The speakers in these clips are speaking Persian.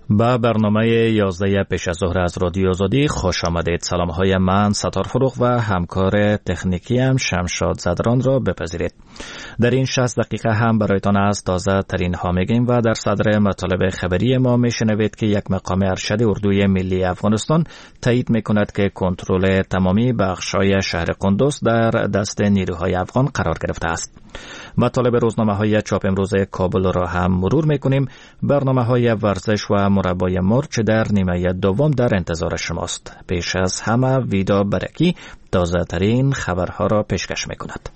با برنامه 11 پیش از ظهر از رادیو آزادی خوش آمدید. سلام های من ستار فروغ و همکار تکنیکی هم شمشاد زدران را بپذیرید. در این 60 دقیقه هم برایتان از تازه ترین ها میگیم و در صدر مطالب خبری ما میشنوید که یک مقام ارشد اردوی ملی افغانستان تایید میکند که کنترل تمامی بخش‌های شهر قندوز در دست نیروهای افغان قرار گرفته است. مطالب روزنامه‌های چاپ امروز کابل را هم مرور میکنیم. برنامه‌های ورزش و مربای مرچ در نیمه دوم در انتظار شماست. پیش از همه ویدا برکی تازه ترین خبرها را پیشکش میکند.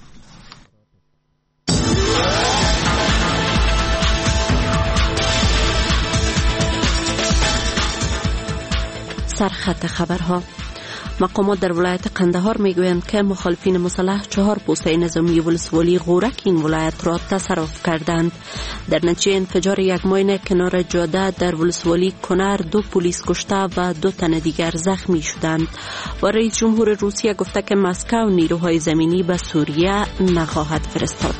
سرخط خبرها. مقامات در ولایت قندهار میگویند که مخالفین مسلح 4 پوسته نظامی ولسوالی غورک این ولایت را تصرف کردند. در نتیجه انفجار یک ماین کنار جاده در ولسوالی کنر 2 پلیس کشته و 2 تن دیگر زخمی شدند. و رئیس جمهور روسیه گفته که مسکو نیروهای زمینی به سوریه نخواهد فرستاد.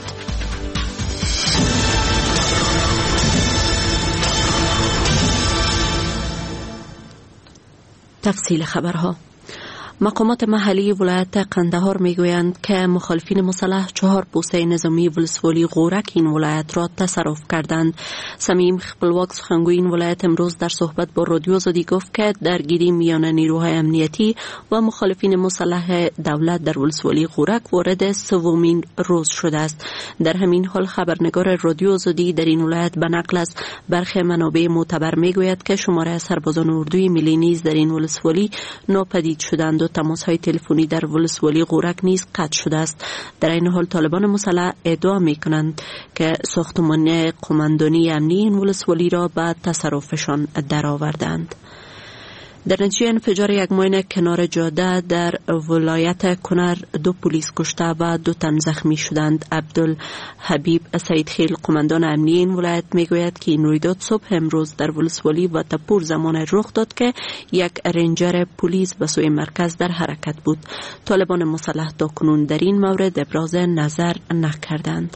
تفصیل خبرها. مقامات محلی ولایت قندهار میگویند که مخالفین مسلح 4 پوسته نظامی ولسوالی غورک این ولایت را تصرف کردند. سمیم خپلواک سخنگوی این ولایت امروز در صحبت با رادیو آزادی گفت که درگیری میان نیروهای امنیتی و مخالفین مسلح دولت در ولسوالی غورک وارد 3مین روز شده است. در همین حال خبرنگار رادیو آزادی در این ولایت به نقل از برخی منابع معتبر میگوید که شماره سربازان اردوی ملی نیز در این ولسوالی ناپدید شدند و تماس‌های تلفنی در ولسوالی غورک نیز قطع شده است. در این حال طالبان مسلح ادعا می‌کنند که ساختمان قماندانی امنی این ولسوالی را به تصرفشان درآوردند. در نتیجه انفجار یک ماین کنار جاده در ولایت کنر 2 پلیس کشته و 2 تن زخمی شدند. عبدالحبیب سیدخیل قماندان امنی این ولایت میگوید که این رویداد صبح امروز در ولسوالی و تپور زمان رخ داد که یک رنجر پلیس به سوی مرکز در حرکت بود. طالبان مسلح تاکنون در این مورد ابراز نظر نکردند.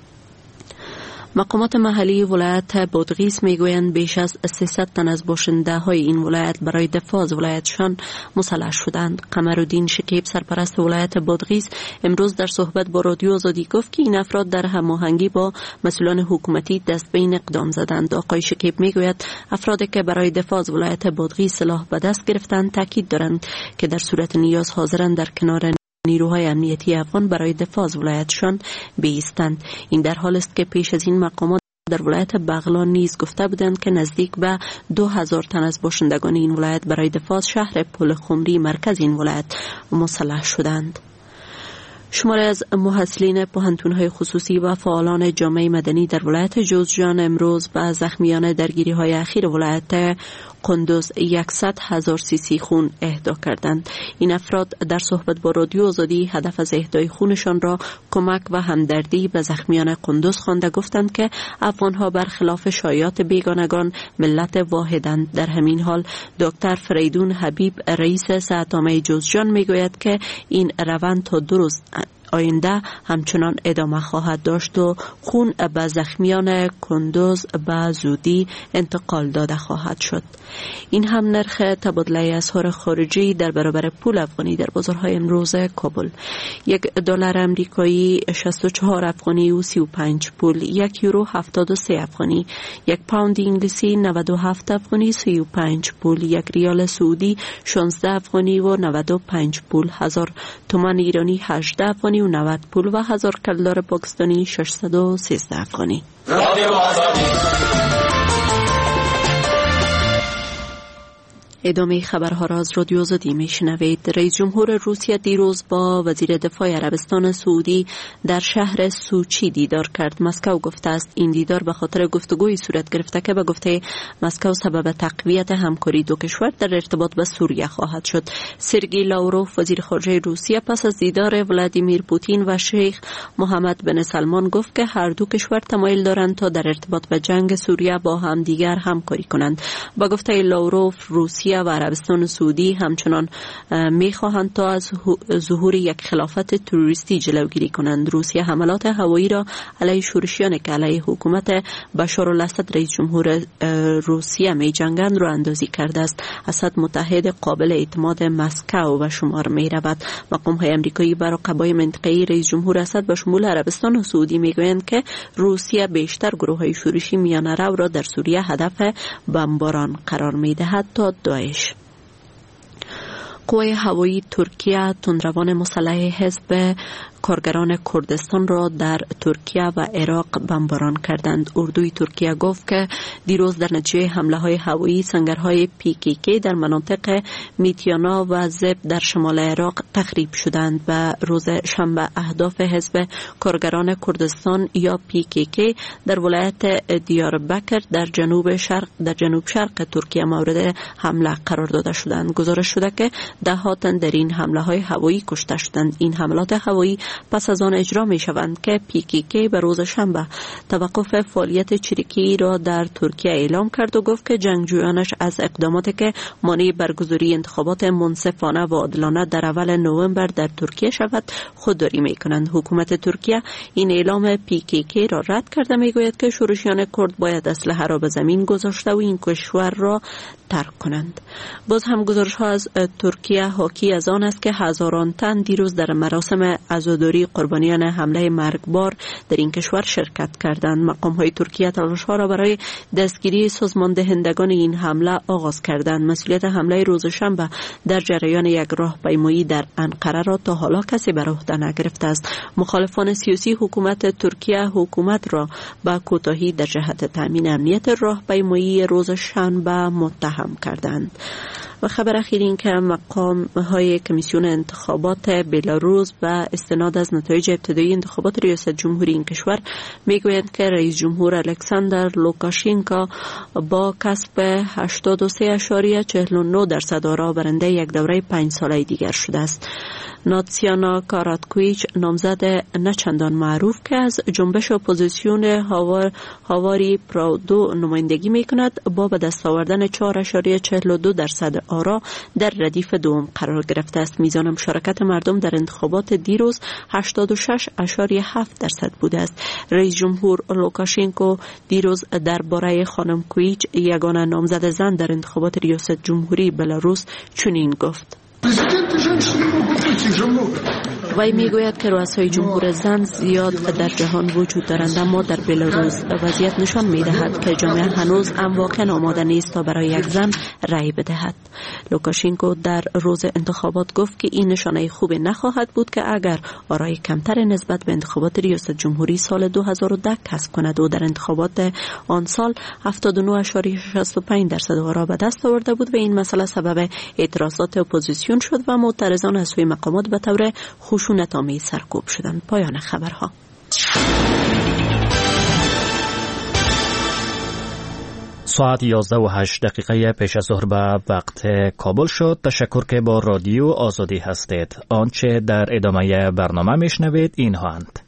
مقامات محلی ولایت بادغیس میگویند بیش از 300 تن از باشنده های این ولایت برای دفاع از ولایتشان مسلح شدند. قمرالدین شکیب سرپرست ولایت بادغیس امروز در صحبت با رادیو آزادی گفت که این افراد در هماهنگی با مسئولان حکومتی دست به این اقدام زدند. آقای شکیب میگوید افرادی که برای دفاع از ولایت بادغیس سلاح به دست گرفتند تاکید دارند که در صورت نیاز حاضرند در کنار نیروهای امنیتی افغان برای دفاع از ولایتشان بایستند. این در حال است که پیش از این مقامات در ولایت بغلان نیز گفته بودند که نزدیک به 2000 تن از باشندگان این ولایت برای دفاع از شهر پل خمری مرکز این ولایت مسلح شدند. شماری از محصلین پوهنتون‌های خصوصی و فعالان جامعه مدنی در ولایت جوزجان امروز به زخمیان درگیری‌های اخیر ولایت قندوز 100,000 سیسی خون اهدا کردند. این افراد در صحبت با رادیو آزادی هدف از اهدای خونشان را کمک و همدردی به زخمیان قندوز خوانده گفتند که افغان‌ها برخلاف شایعات بیگانگان ملت واحدند. در همین حال دکتر فریدون حبیب رئیس صحت‌عامه جوزجان میگوید که این روند تا 2 روز آینده همچنان ادامه خواهد داشت و خون به زخمیان قندوز به زودی انتقال داده خواهد شد. این هم نرخ تبادله اسعار خارجی در برابر پول افغانی در بازارهای امروز کابل. $1 آمریکایی 64 افغانی و 35 پول، €1 73 افغانی، 1 پوند انگلیسی 97 افغانی 35 پول، 1 ریال سعودی 16 افغانی و 95 پول، 1000 تومان ایرانی 18 افغانی و 90 پول و 1000 کلدار پاکستانی 613 افغانی. ادامه خبرها را از رادیو آزادی میشنوید. رئیس جمهور روسیه دیروز با وزیر دفاع عربستان سعودی در شهر سوچی دیدار کرد. مسکو گفته است این دیدار به خاطر گفتگوی صورت گرفته که به گفته مسکو سبب تقویت همکاری دو کشور در ارتباط با سوریه خواهد شد. سرگئی لاوروف وزیر خارجه روسیه پس از دیدار ولادیمیر پوتین و شیخ محمد بن سلمان گفت که هر دو کشور تمایل دارند تا در ارتباط با جنگ سوریه با هم دیگر همکاری کنند. با گفته لاوروف روسیه ترکیه و عربستان سعودی همچنان میخواهند تا از ظهور یک خلافت تروریستی جلوگیری کنند. روسیه حملات هوایی را علیه شورشیان که علیه حکومت بشار الاسد رئیس جمهور روسیه می جنگند را اندازی کرده است. اسد متحد قابل اعتماد مسکو و شمار می رود. مقام‌های آمریکایی و رقبای منطقه‌ای رئیس جمهور اسد به شمول عربستان و سعودی میگویند که روسیه بیشتر گروه‌های شورشی میانه‌رو را در سوریه هدف بمباران قرار می‌دهد تا داعش. قوای هوایی ترکیه تندروان مسلح حزب کارگران کردستان را در ترکیه و عراق بمباران کردند. اردوی ترکیه گفت که دیروز در نتیجه حمله های هوایی سنگرهای PKK در مناطق میتیانا و زب در شمال عراق تخریب شدند و روز شنبه اهداف حزب کارگران کردستان یا PKK در ولایت دیاربکر در جنوب شرق ترکیه مورد حمله قرار داده شدند. گزارش شده که ده ها تن در این حمله های هوایی کشته شدند. این حملات هوایی پس از آن اجرا می شوند که PKK به روز شنبه توقف فعالیت چریکی را در ترکیه اعلام کرد و گفت که جنگجویانش از اقداماتی که مانع برگزاری انتخابات منصفانه و عادلانه در اول نوامبر در ترکیه شود خودداری می کنند. حکومت ترکیه این اعلام PKK را رد کرده می گوید که شورشیان کرد باید اسلحه را به زمین گذاشته و این کشور را ترک کنند. باز هم گزارش ها از ترکیه حاکی از آن است که هزاران تن دیروز در مراسم عزاداری قربانیان حمله مرگبار در این کشور شرکت کردند. مقام های ترکیه تلاش ها را برای دستگیری سازماندهندگان این حمله آغاز کردند. مسئولیت حمله روز شنبه در جریان یک راهپیمایی در انقره را تا حالا کسی بر عهده نگرفته است. مخالفان سیاسی حکومت ترکیه حکومت را به کوتاهی در جهت تامین امنیت راهپیمایی روز شنبه متهم کردند. و خبر اخیر این که مقام های کمیسیون انتخابات بلاروس به استناد از نتایج ابتدایی انتخابات ریاست جمهوری این کشور میگویند که رئیس جمهور الکساندر لوکاشنکو با کسب 83.49% آرا برنده یک دوره 5 ساله دیگر شده است. ناتسیانا کاراتکویچ نامزد نچندان معروف که از جنبش اپوزیسیون هاواری پرادو نمایندگی میکند با به دست آوردن 4.42% آرا در ردیف دوم قرار گرفته است. میزان مشارکت مردم در انتخابات دیروز 86.7% بوده است. رئیس جمهور لوکاشنکو دیروز درباره خانم کویچ یگانه نامزد زن در انتخابات ریاست جمهوری بلاروس چنین گفت: وی میگوید که رؤسای جمهور زن زیاد در جهان وجود دارند، اما در بلاروس وضعیت نشان میدهد که جامعه هنوز واقعا آماده نیست تا برای یک زن رأی بدهد. لوکاشنکو در روز انتخابات گفت که این نشانه خوبی نخواهد بود که اگر آرای کمتر نسبت به انتخابات ریاست جمهوری سال 2010 کسب کند و در انتخابات آن سال 79.65% آرا به دست آورده بود و این مسئله سبب اعتراضات اپوزیسیون شد و معترضان از سوی مقامات به طور خشونت‌آمیز سرکوب شدند. پایان خبرها. ساعت 11:08 پیش از ظهر به وقت کابل شد. تشکر که با رادیو آزادی هستید. آنچه در ادامه برنامه میشنوید اینها اند: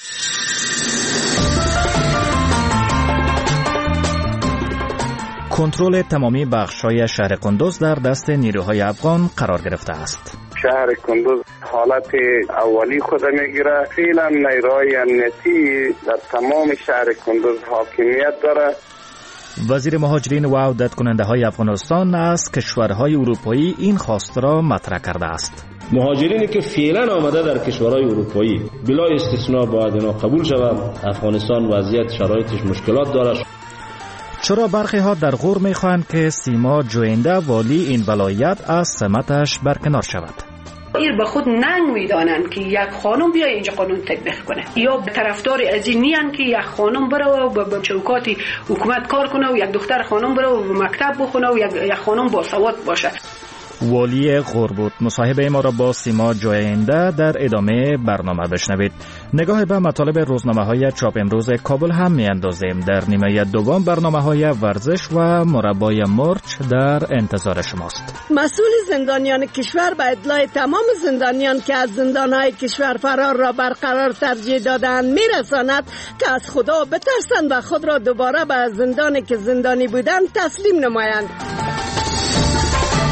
کنترل تمامی بخش‌های شهر قندوز در دست نیروهای افغان قرار گرفته است. شهر قندوز حالت اولی خود میگیره. فعلا نیروهای امنیتی در تمام شهر قندوز حاکمیت داره. وزیر مهاجرین و عودت کننده های افغانستان از کشورهای اروپایی این خواست را مطرح کرده است. مهاجرینی که فعلا آمده در کشورهای اروپایی بلا استثناء باید اینا قبول شود. افغانستان وضعیت شرایطش مشکلات داره. چرا برخی ها در غور میخواهند که سیما جوینده والی این ولایت از سمتش برکنار شود؟ ایر به خود ننگ میدانند که یک خانم بیا اینجا قانون تطبیق کنه، یا به طرفدار از این نیان که یک خانم بره و به چوکات حکومت کار کنه و یک دختر خانم بره و مکتب بخونه و یک خانم باسواد باشه. والی غور بود. مصاحبه ما را با سیما جوینده در ادامه برنامه بشنوید. نگاه به مطالب روزنامه‌های چاپ امروز کابل هم می‌اندازیم. در نیمه دوم برنامه‌های ورزش و مربای مرچ در انتظار شماست. مسئول زندانیان کشور به اطلاع تمام زندانیان که از زندان‌های کشور فرار را برقرار ترجیح دادند می‌رساند که از خدا بترسند و خود را دوباره به زندانی که زندانی بودند تسلیم نمایند.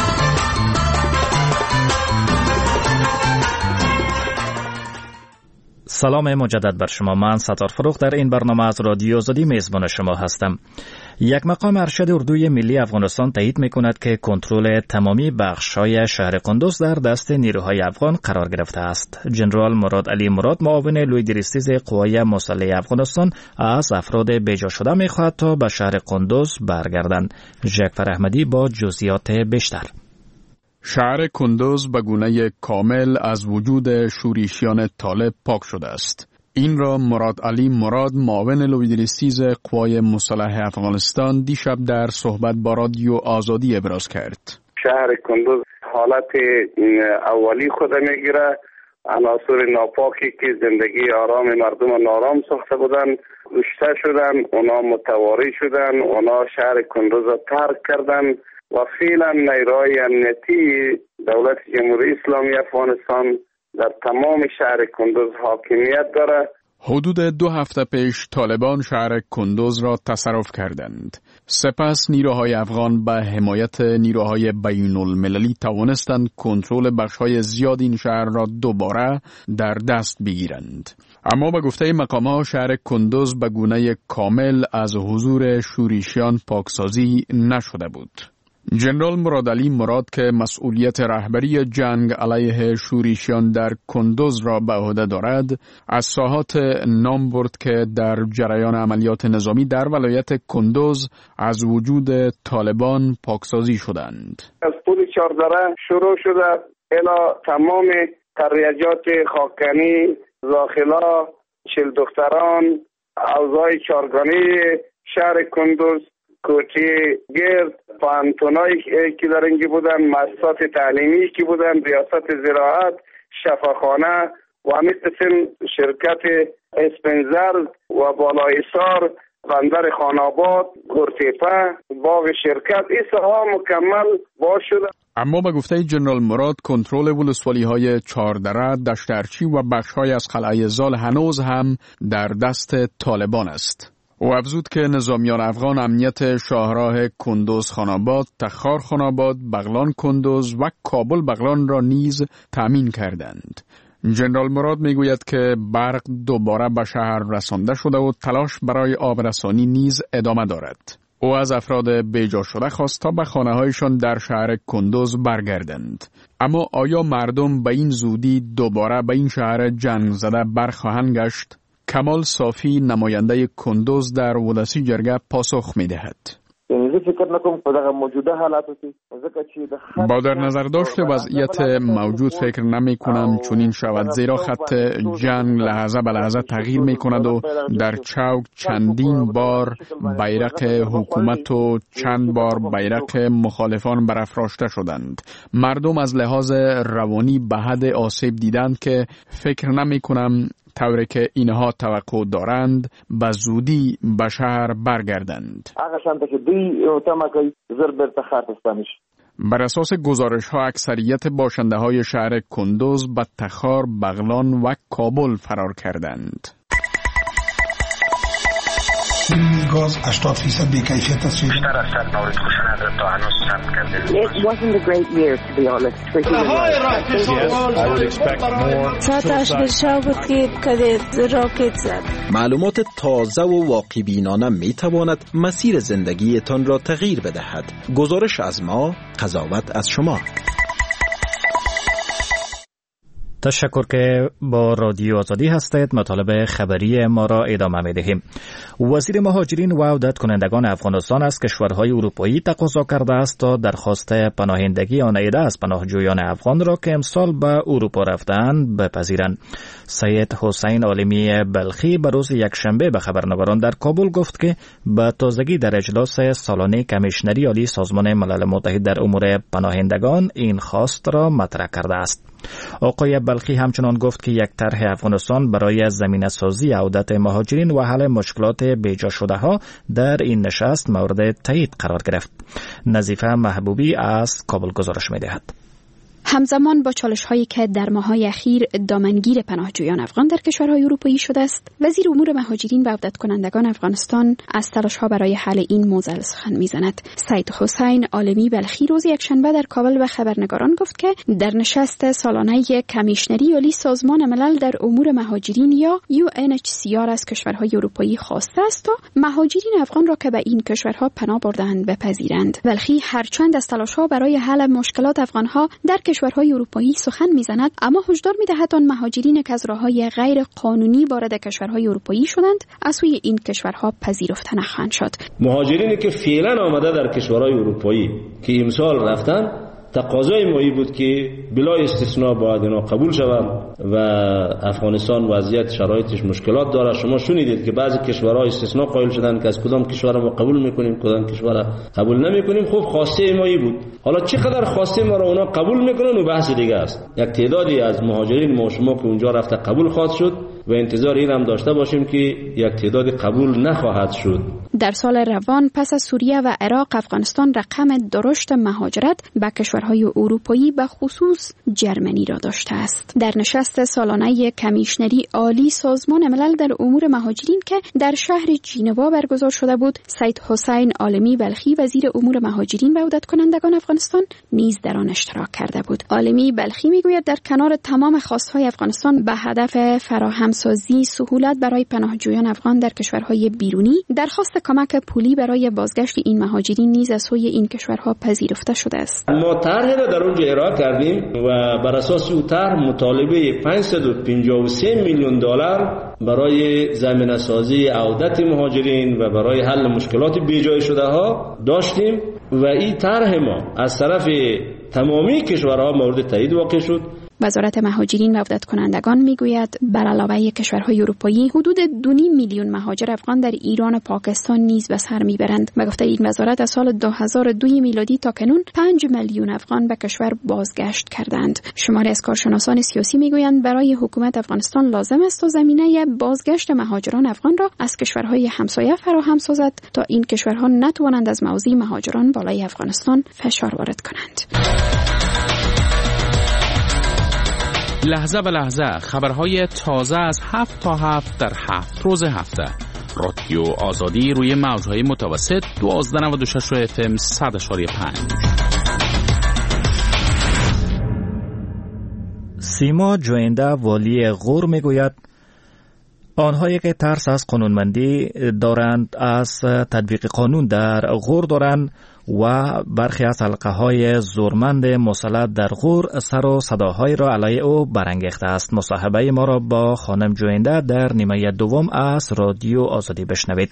سلام مجدد بر شما. من ستار فروخ در این برنامه از رادیو آزادی میزبان شما هستم. یک مقام ارشد اردوی ملی افغانستان تایید میکند که کنترل تمامی بخش‌های شهر قندوز در دست نیروهای افغان قرار گرفته است. جنرال مراد علی مراد، معاون لویدریستیز قوای مسلح افغانستان، از افراد بیجا شده میخواهد تا به شهر قندوز برگردند. جعفر احمدی با جزئیات بیشتر. شهر قندوز به گونه کامل از وجود شورشیان طالب پاک شده است. این را مراد علی مراد، معاون لویدریستیز قوای مسلح افغانستان، دیشب در صحبت با رادیو آزادی ابراز کرد. شهر قندوز حالت اولی خود میگیره. عناصر ناپاکی که زندگی آرام مردم نارام ساخته بودن کشته شدن، اونا متواری شدن، اونا شهر قندوز را ترک کردن و فعلا نیروهای امنیتی دولت جمهوری اسلامی افغانستان در تمام شهر قندوز حاکمیت داره. حدود 2 هفته پیش طالبان شهر قندوز را تصرف کردند. سپس نیروهای افغان به حمایت نیروهای بین المللی توانستند کنترل بخش‌های زیاد این شهر را دوباره در دست بگیرند. اما به گفته مقام‌ها شهر قندوز به گونه کامل از حضور شورشیان پاکسازی نشده بود. جنرال مراد علی مراد که مسئولیت رهبری جنگ علیه شورشیان در قندوز را به عهده دارد، از ساحات نام برد که در جریان عملیات نظامی در ولایت قندوز از وجود طالبان پاکسازی شدند. از پل چاردره شروع شده الی تمام تریجات خاکنی، زاخلا، چل دختران، اوضاع چارگانی شهر قندوز، کوچه گرد، پانتونایی که در اینجا بودن، مؤسسات تعلیمی که بودن، ریاست زراعت، شفاخانه و همین قسم شرکت اسپنزر و بالایسار، بندر خاناباد، گرتیپه، باغ شرکت، این ساحه مکمل باز شده. اما به گفته جنرال مراد کنترل ولسوالی‌های چاردره، دشترچی و بخش‌های از قلعه زال هنوز هم در دست طالبان است. او افزود که نظامیان افغان امنیت شاهراه قندوز خاناباد، تخار خاناباد، بغلان قندوز و کابل بغلان را نیز تأمین کردند. جنرال مراد میگوید که برق دوباره به شهر رسانده شده و تلاش برای آبرسانی نیز ادامه دارد. او از افراد بیجا شده خواست تا به خانه‌هایشان در شهر قندوز برگردند. اما آیا مردم به این زودی دوباره به این شهر جنگ زده برخواهند گشت؟ کمال صافی، نماینده قندوز در ولسی جرگه، پاسخ می‌دهد. با در نظر داشت وضعیت موجود فکر نمی کنم چنین شود، زیرا خط جنگ لحظه به لحظه تغییر می کند و در چوک چندین بار بیرق حکومت و چند بار بیرق مخالفان برافراشته شدند. مردم از لحاظ روانی به حد آسیب دیدند که فکر نمی کنم طوری که اینها توقع دارند به زودی به شهر برگردند. بر اساس گزارش ها اکثریت باشنده های شهر قندوز به تخار، بغلان و کابل فرار کردند. گاز 80% بی‌کیفیت است. بیشتر از 100 مورد خشونت تا هنوز ثبت کرده. It wasn't a great year to be honest. معلومات تازه و واقع بینانه می تواند مسیر زندگیتان را تغییر بدهد. گزارش از ما، قضاوت از شما. تشکر که با رادیو آزادی هستید. مطالب خبری ما را ادامه می‌دهیم. وزیر مهاجرین و عودت کنندگان افغانستان از کشورهای اروپایی تقاضا کرده است تا درخواست پناهندگی آن عده از پناهجویان افغان را که امسال به اروپا رفتند بپذیرند. سید حسین عالمی بلخی به روز یکشنبه به خبرنگاران در کابل گفت که به تازگی در اجلاس سالانه کمیشنری عالی سازمان ملل متحد در امور پناهندگان این خواست را مطرح کرده است. آقای بلخی همچنان گفت که یک طرح افغانستان برای زمینه‌سازی عودت مهاجرین و حل مشکلات بیجا شده ها در این نشست مورد تایید قرار گرفت. نظیفه محبوبی از کابل گزارش می‌دهد. همزمان با چالش‌هایی که در ماه‌های اخیر دامنگیر پناهجویان افغان در کشورهای اروپایی شده است، وزیر امور مهاجرین و عودت کنندگان افغانستان از تلاش‌ها برای حل این موضوع سخن می‌زند. سید حسین عالمی بلخی روز یکشنبه در کابل به خبرنگاران گفت که در نشست سالانه کمیشنری عالی سازمان ملل در امور مهاجرین یا UNHCR از کشورهای اروپایی خواسته است تا مهاجرین افغان را که به این کشورها پناه برده‌اند بپذیرند. بلخی هرچند از تلاش‌ها برای حل مشکلات افغان‌ها در کشورهای اروپایی سخن می‌زند، اما هشدار می‌دهد آن مهاجرین که از راه‌های غیر قانونی وارد کشورهای اروپایی شدند از سوی این کشورها پذیرفته نخواهند شد. مهاجرینی که فعلا آمده در کشورهای اروپایی که امسال رفتن، تقاضای ما بود که بلا استثناء باید اینا قبول شوند و افغانستان وضعیت شرایطش مشکلات داره. شما شنیدید که بعضی کشورها استثناء قائل شدن که از کدام کشور ما قبول میکنیم کدام کشور قبول نمیکنیم. خب خواسته ما بود، حالا چقدر خواسته ما را اونا قبول میکنن و بحث دیگه است. یک تعدادی از مهاجرین ما شما که اونجا رفته قبول خواهد شد و انتظار این هم داشته باشیم که یک تعدادی قبول نخواهد شد. در سال روان پس از سوریه و عراق، افغانستان رقم درشت مهاجرت به کشورهای اروپایی به خصوص جرمنی را داشته است. در نشست سالانه کمیشنری عالی سازمان ملل در امور مهاجرین که در شهر ژنوا برگزار شده بود، سید حسین عالمی بلخی وزیر امور مهاجرین و عودت کنندگان افغانستان نیز در آن اشتراک کرده بود. عالمی بلخی میگوید در کنار تمام خواستهای افغانستان به هدف فراهمسازی سهولت برای پناهجویان افغان در کشورهای بیرونی، درخواست کمک پولی برای بازگشت این مهاجرین نیز از سوی این کشورها پذیرفته شده است. ما طرحی را در اونجا ارائه کردیم و بر اساس او طرح مطالبه 553 میلیون دلار برای زمینه‌سازی عودت مهاجرین و برای حل مشکلات بیجای شده ها داشتیم و این طرح ما از طرف تمامی کشورها مورد تایید واقع شد. وزارت مهاجرین و عودت کنندگان میگوید بر علاوه کشورهای اروپایی حدود 2.5 میلیون مهاجر افغان در ایران و پاکستان نیز به سر میبرند. به گفته این وزارت از سال 2002 میلادی تا کنون 5 میلیون افغان به کشور بازگشت کردند. شماری از کارشناسان سیاسی میگویند برای حکومت افغانستان لازم است تا زمینه بازگشت مهاجران افغان را از کشورهای همسایه فراهم سازد تا این کشورها نتوانند از موضع مهاجران بالای افغانستان فشار وارد کنند. لحظه به لحظه خبرهای تازه از 7 تا 7 در 7 روز هفته. رادیو آزادی روی موجهای متوسط 1296 FM 100.5. سیما جوینده والی غور میگوید آنهایی که ترس از قانونمندی دارند از تطبیق قانون در غور دارند و برخی از حلقه‌های زورمند مسلط در غور سر و صداهای را علیه او برانگیخته است. مصاحبه ما را با خانم جوینده در نیمه دوم از رادیو آزادی بشنوید.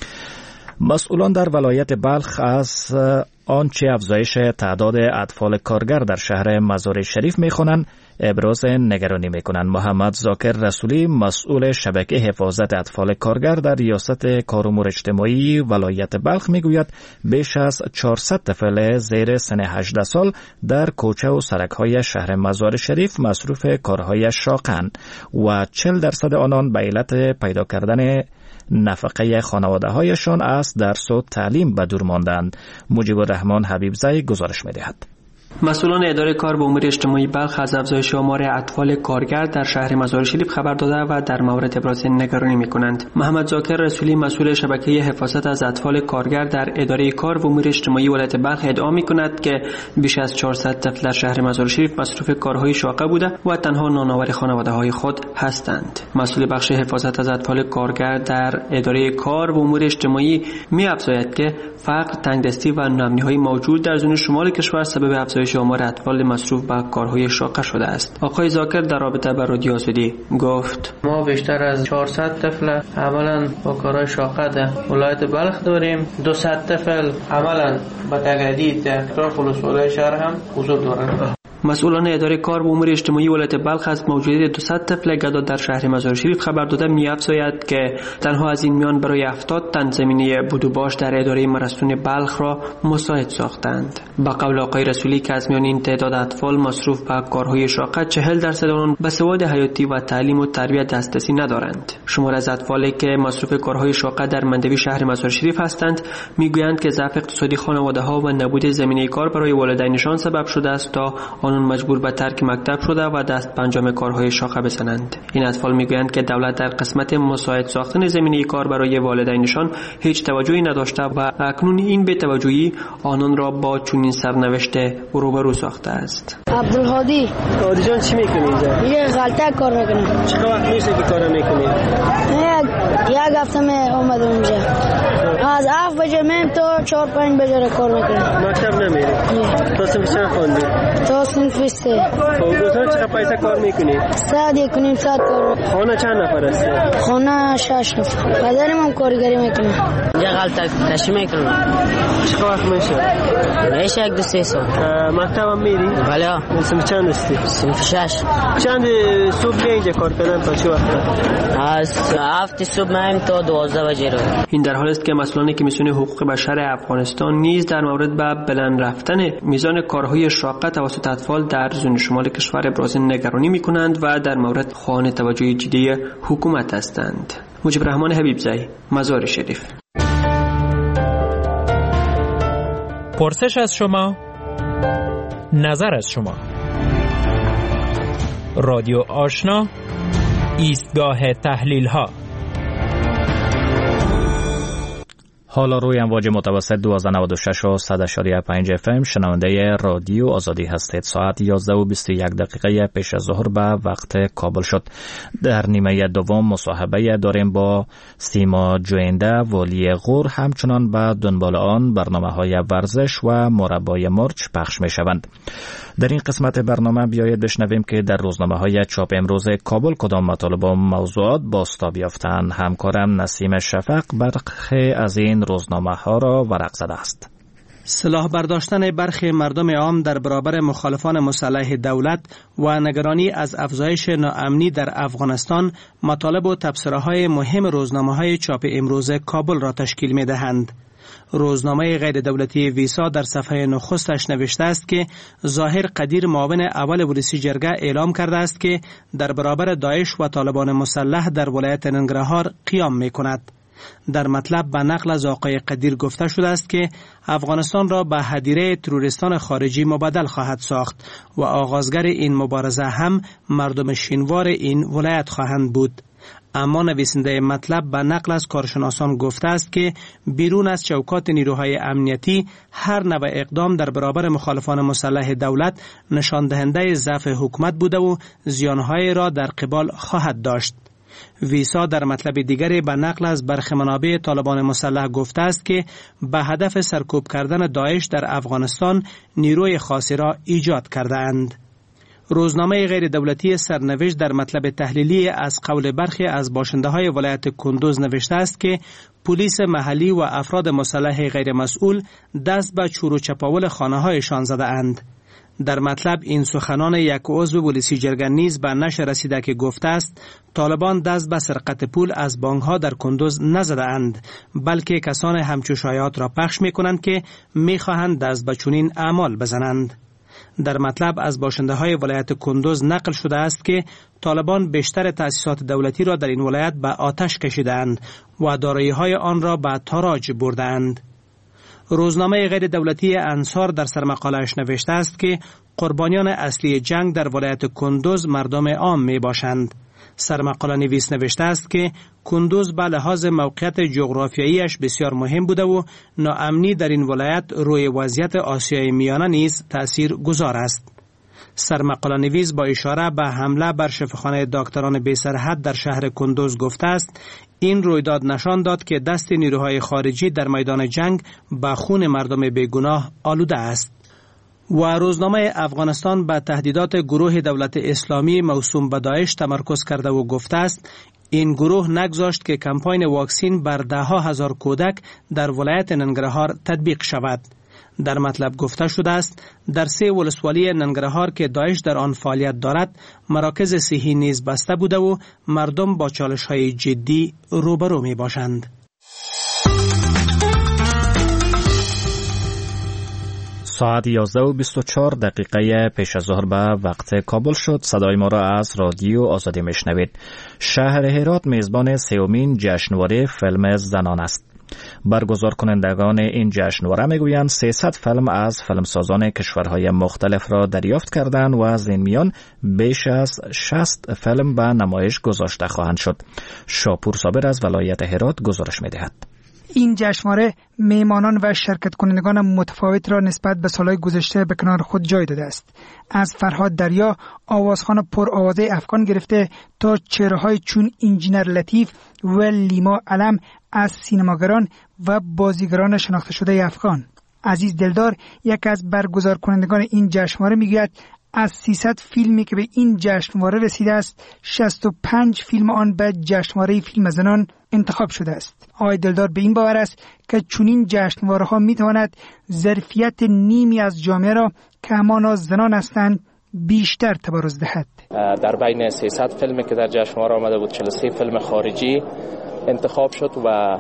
مسئولان در ولایت بلخ از آنچه افزایش تعداد اطفال کارگر در شهر مزار شریف می‌خوانند ابراز نگرانی می‌کنند. محمد ذاکر رسولی مسئول شبکه حفاظت اطفال کارگر در ریاست کار امور اجتماعی ولایت بلخ میگوید بیش از 400 طفل زیر سن 18 سال در کوچه و سرک‌های شهر مزار شریف مصروف کارهای شاقند و 40% آنان به علت پیدا کردن نفقه خانواده‌هایشان از درس و تعلیم به دور ماندند. مجیب الرحمن حبیبزی گزارش می‌دهد. مسئولان اداره کار به امور اجتماعی بلخ از افزایش آمار اطفال کارگر در شهر مزار شریف خبر داده و در مورد ابراز نگرانی می‌کنند. محمد ذاکر رسولی مسئول شبکه حفاظت از اطفال کارگر در اداره کار و امور اجتماعی ولایت بلخ ادعا می‌کند که بیش از 400 طفل در شهر مزار شریف مصروف کارهای شاقه بوده و تنها نانآور خانواده‌های خود هستند. مسئول بخش حفاظت از اطفال کارگر در اداره کار و امور اجتماعی می‌افزاید که فقر، تنگدستی و ناامنی‌های موجود در زون شمال کشور سبب افزایش آمار اطفال مصروف به کارهای شاقه شده است. آقای ذاکر در رابطه با رادیو آزادی گفت: ما بیشتر از 400 طفل عملاً با کارهای شاقه در ولایت بلخ داریم. 200 طفل عملاً با تجدید در اطراف ولسوالی شهر هم حضور دارند. مسئولان اداره کار و امور اجتماعی ولایت بلخ از موجودیت 200 طفل گدا در شهر مزار شریف خبر داده می‌افزاید که تنها از این میان برای 70 تن زمینه بودوباش در اداره مرستون بلخ را مساعد ساختند. با قول آقای رسولی که از میان این تعداد اطفال مصروف به کارهای شاقه 40% آنان به سواد حیاتی و تعلیم و تربیت دسترسی ندارند. شمار از اطفالی که مصروف کارهای شاقه در مندوی شهر مزار شریف هستند میگویند که ضعف اقتصادی خانواده‌ها و نبود زمینه کار برای والدینشان سبب شده است تا اکنون مجبور به ترک مکتب شده و دست به انجام کارهای شاقه بزنند. این اطفال میگویند که دولت در قسمت مساعد ساختن زمینه کار برای والدینشان هیچ توجهی نداشته و اکنون این بی‌توجهی آنان را با چنین سرنوشت روبرو ساخته است. عبدالهادی جان چی میکنی اینجا؟ یه غلطه کار میکنم. چقدر وقت میشه که کار میکنی؟ یک هفته اومدم اینجا. از 7 بجه میم تا 4-5 بجه کار میکنم. مکتب نمیری؟ تو صنف چند خوندی؟ تو صنف 3. خب روزانه چقدر پیسه کار میکنی؟ 1.5 ساعت کار. خانه چند نفر هستی؟ خانه 6 نفر. پدرم هم کارگری میکنه. یه غلطه کشی میکنم. چقدر وقت میشه؟ میشه 1-2-3 سال. مکتب هم میری؟ بله. صنف چند هستی؟ صنف 6. چند صبح میای اینجا کار کردن تا چه وقت؟ از 7 صبح میایم تا 12 بجه رو. این در حالی است که مسئولان کمیسیون حقوق بشر افغانستان نیز در مورد به بلند رفتن میزان کارهای شاقه توسط اطفال در زون شمال کشور ابراز نگرانی میکنند و در مورد خواهان توجه جدی حکومت هستند. مجیب رحمان حبیبزی، مزار شریف. پرسش از شما، نظر از شما. رادیو آشنا، ایستگاه تحلیل ها. حالا روی امواج متوسط 1296 و 100.5 FM شنونده رادیو آزادی هستید. ساعت 11:21 پیش از ظهر به وقت کابل شد. در نیمه دوم مصاحبه داریم با سیما جوینده والی غور. همچنان به دنبال آن برنامه‌های ورزش و مربای مرچ پخش می‌شوند. در این قسمت برنامه بیایید بشنویم که در روزنامه‌های چاپ امروز کابل کدام مطالب و موضوعات بازتاب یافتند. همکارم نسیم شفق برخی از این روزنامه‌ها را ورق زده است. سلاح برداشتن برخی مردم عام در برابر مخالفان مسلح دولت و نگرانی از افزایش ناامنی در افغانستان مطالب و تبصره‌های مهم روزنامه‌های چاپ امروز کابل را تشکیل می‌دهند. روزنامه غیر دولتی ویسا در صفحه نخستش نوشته است که ظاهر قدیر معاون اول ولسی جرگه اعلام کرده است که در برابر داعش و طالبان مسلح در ولایت ننگرهار قیام می‌کند. در مطلب به نقل از آقای قدیر گفته شده است که افغانستان را به هدیره تروریستان خارجی مبدل خواهد ساخت و آغازگر این مبارزه هم مردم شینوار این ولایت خواهند بود. اما نویسنده مطلب به نقل از کارشناسان گفته است که بیرون از چوکات نیروهای امنیتی هر نوع اقدام در برابر مخالفان مسلح دولت نشان دهنده ضعف حکومت بوده و زیانهای را در قبال خواهد داشت. ویسا در مطلب دیگری به نقل از برخی منابع طالبان مسلح گفته است که به هدف سرکوب کردن داعش در افغانستان نیروی خاصی را ایجاد کرده اند. روزنامه غیر دولتی سرنوشت در مطلب تحلیلی از قول برخی از باشنده های ولایت کندوز نوشته است که پلیس محلی و افراد مسلح غیر مسئول دست به چور و چپاول خانه هایشان زده اند. در مطلب این سخنان یک عضو ولسی جرگه نیز به نشر رسیده که گفته است طالبان دست به سرقت پول از بانک ها در کندوز نزده اند، بلکه کسان همچو شایعات را پخش می کنند که می خواهند دست به چنین اعمال بزنند. در مطلب از باشنده های ولایت کندوز نقل شده است که طالبان بیشتر تأسیسات دولتی را در این ولایت به آتش کشیدند و دارایی های آن را به تاراج بردند. روزنامه غیر دولتی انصار در سرمقاله‌اش نوشته است که قربانیان اصلی جنگ در ولایت کندوز مردم عام می باشند. سرمقاله نویس نوشته است که کندوز به لحاظ موقعیت جغرافیاییش بسیار مهم بوده و ناامنی در این ولایت روی وضعیت آسیای میانه نیز تأثیر گذار است. سرمقاله نویس با اشاره به حمله بر شفاخانه دکتران بی سرحد در شهر کندوز گفته است این رویداد نشان داد که دست نیروهای خارجی در میدان جنگ به خون مردم بیگناه آلوده است. و روزنامه افغانستان به تهدیدات گروه دولت اسلامی موسوم به داعش تمرکز کرده و گفته است این گروه نگذاشت که کمپاین واکسین بر ده‌ها هزار کودک در ولایت ننگرهار تطبیق شود. در مطلب گفته شده است در 3 ولسوالی ننگرهار که داعش در آن فعالیت دارد مراکز صحی نیز بسته بوده و مردم با چالش‌های جدی روبرو می باشند. ساعت 11:24 پیش از ظهر به وقت کابل شد. صدای ما را از رادیو آزادی میشنوید. شهر هرات میزبان 3مین جشنواره فیلم زنان است. برگزار کنندگان این جشنواره میگویند 300 فیلم از فیلمسازان کشورهای مختلف را دریافت کردند و از این میان بیش از 60 فیلم به نمایش گذاشته خواهند شد. شاپور صابر از ولایت هرات گزارش می‌دهد. این جشنواره میهمانان و شرکت کنندگان متفاوت را نسبت به سالهای گذشته به کنار خود جای داده است. از فرهاد دریا، آوازخوان پرآوازه افغان گرفته تا چهره‌های چون انجینر لطیف و لیما علم از سینماگران و بازیگران شناخته شده افغان. عزیز دلدار، یک از برگزار کنندگان این جشنواره میگوید از 300 فیلمی که به این جشنواره رسیده است، 65 فیلم آن به جشنواره فیلم زنان انتخاب شده است. آقای دلدار به این باور است که چنین جشنواره‌ها می‌تواند ظرفیت نیمی از جامعه را که همانا زنان هستند بیشتر تبارز دهد. در بین 300 فیلمی که در جشنواره آمده بود 43 فیلم خارجی انتخاب شد و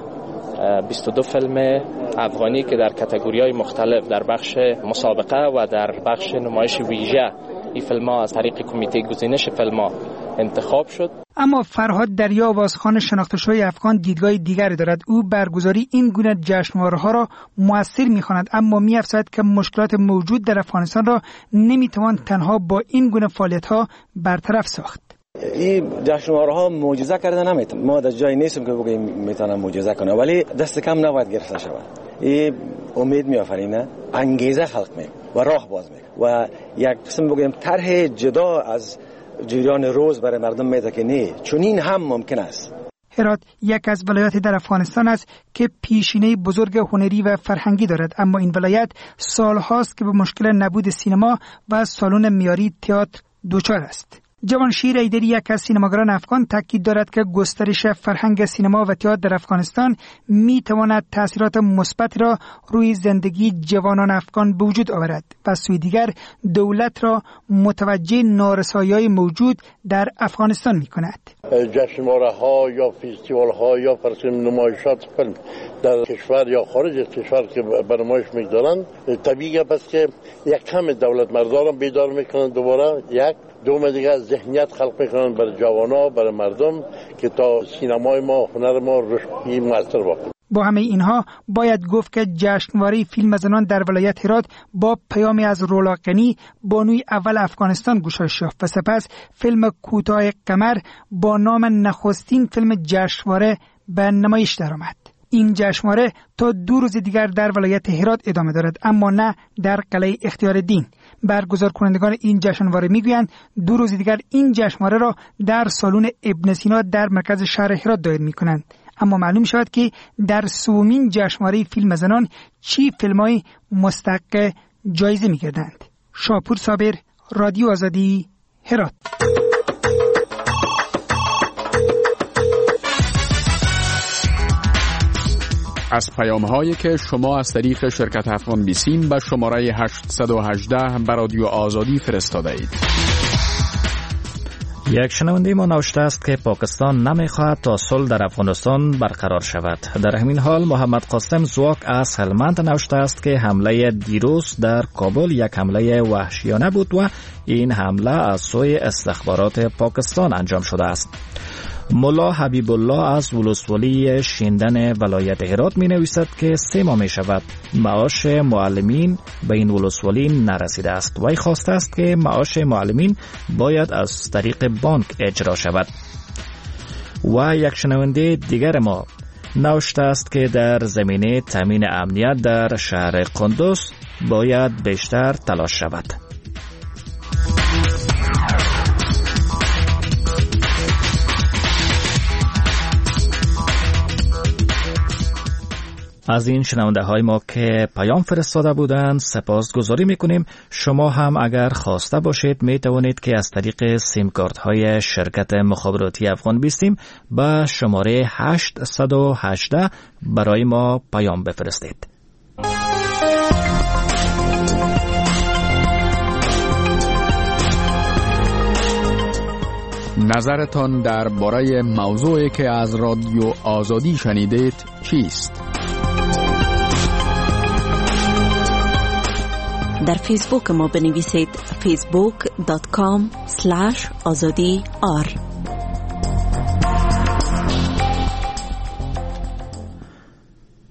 22 فیلم افغانی که در کاتگوری‌های مختلف در بخش مسابقه و در بخش نمایش ویژه این فیلم‌ها از طریق کمیته گزینش فیلم‌ها انتخاب شد. اما فرهاد دریا آوازخوان شناخته شده افغان دیدگاه دیگری دارد. او برگزاری این گونه جشنواره‌ها را موثر می‌خواند، اما می‌افزاید که مشکلات موجود در افغانستان را نمی‌توان تنها با این گونه فعالیت‌ها برطرف ساخت. این جشنواره‌ها معجزه کرده نمیتونه. ما در جای نیستیم که بگیم میتونن معجزه کنه، ولی دست کم نباید گرفته شود. این امید میآفرینه، انگیزه خلق میکنه و راه باز میکنه و یک قسم بگیم طرح جدا از جریان روز برای مردم میده که نه، چون این هم ممکن است. هرات یک از ولایات در افغانستان است که پیشینه بزرگ هنری و فرهنگی دارد، اما این ولایت سالهاست که به مشکل نبود سینما و سالن معیاری تئاتر دچار است. جوانشیر ایدری، یک از سینماگران افغان، تاکید دارد که گسترش فرهنگ سینما و تئاتر در افغانستان می تواند تاثیرات مثبتی را روی زندگی جوانان افغان به وجود آورد و سوی دیگر دولت را متوجه نارسایی‌های موجود در افغانستان می کند. جشنواره‌ها یا فستیوال‌ها یا نمایشات فیلم در کشور یا خارج از کشور که برنامه‌اش می‌گذارند، طبیعی است که یک کم دولت مردان را بیدار می‌کنند، دوباره یک دوم دیگه ذهنیت خلق میکنن برای جوانا، برای مردم که تا سینمای ما، هنر ما رشدی موثر باشه. با همه اینها باید گفت که جشنواره فیلم زنان در ولایت هرات با پیامی از رولا غنی، بانوی اول افغانستان گشایش یافت و سپس فیلم کوتاه قمر با نام نخستین فیلم جشنواره به نمایش درآمد. این جشنواره تا 2 روز دیگر در ولایت هرات ادامه دارد، اما نه در قلعه اختیارالدین. برگزار کنندگان این جشنواره میگویند 2 روز دیگر این جشنواره را در سالن ابن سینا در مرکز شهر هرات دایر میکنند. اما معلوم شود که در 3مین جشنواره فیلم زنان چی فیلم‌های مستحق جایزه میگردند. شاپور صابر، رادیو آزادی، هرات. از پیام‌هایی که شما از طریق شرکت افغان بیسیم به شماره 818 به رادیو آزادی فرستاده اید. یک شنونده ما نوشته است که پاکستان نمیخواهد تا صلح در افغانستان برقرار شود. در همین حال محمد قاسم زواک از هلمند نوشته است که حمله دیروز در کابل یک حمله وحشیانه بود و این حمله از سوی استخبارات پاکستان انجام شده است. مولا حبیب الله از ولسوالی شیندن ولایت هرات می نویسد که 3 ماه می شود معاش معلمین به این ولسوالی نرسیده است. وی خواسته است که معاش معلمین باید از طریق بانک اجرا شود. و یک شنونده دیگر ما نوشته است که در زمینه تامین امنیت در شهر قندوز باید بیشتر تلاش شود. از این شنونده های ما که پیام فرستاده بودند سپاسگزاری میکنیم. شما هم اگر خواسته باشید می توانید که از طریق سیم کارت های شرکت مخابراتی افغان بیستیم به شماره 818 برای ما پیام بفرستید. نظرتان درباره موضوعی که از رادیو آزادی شنیدید چیست؟ در فیسبوک ما بنویسید facebook.com/azadi.r.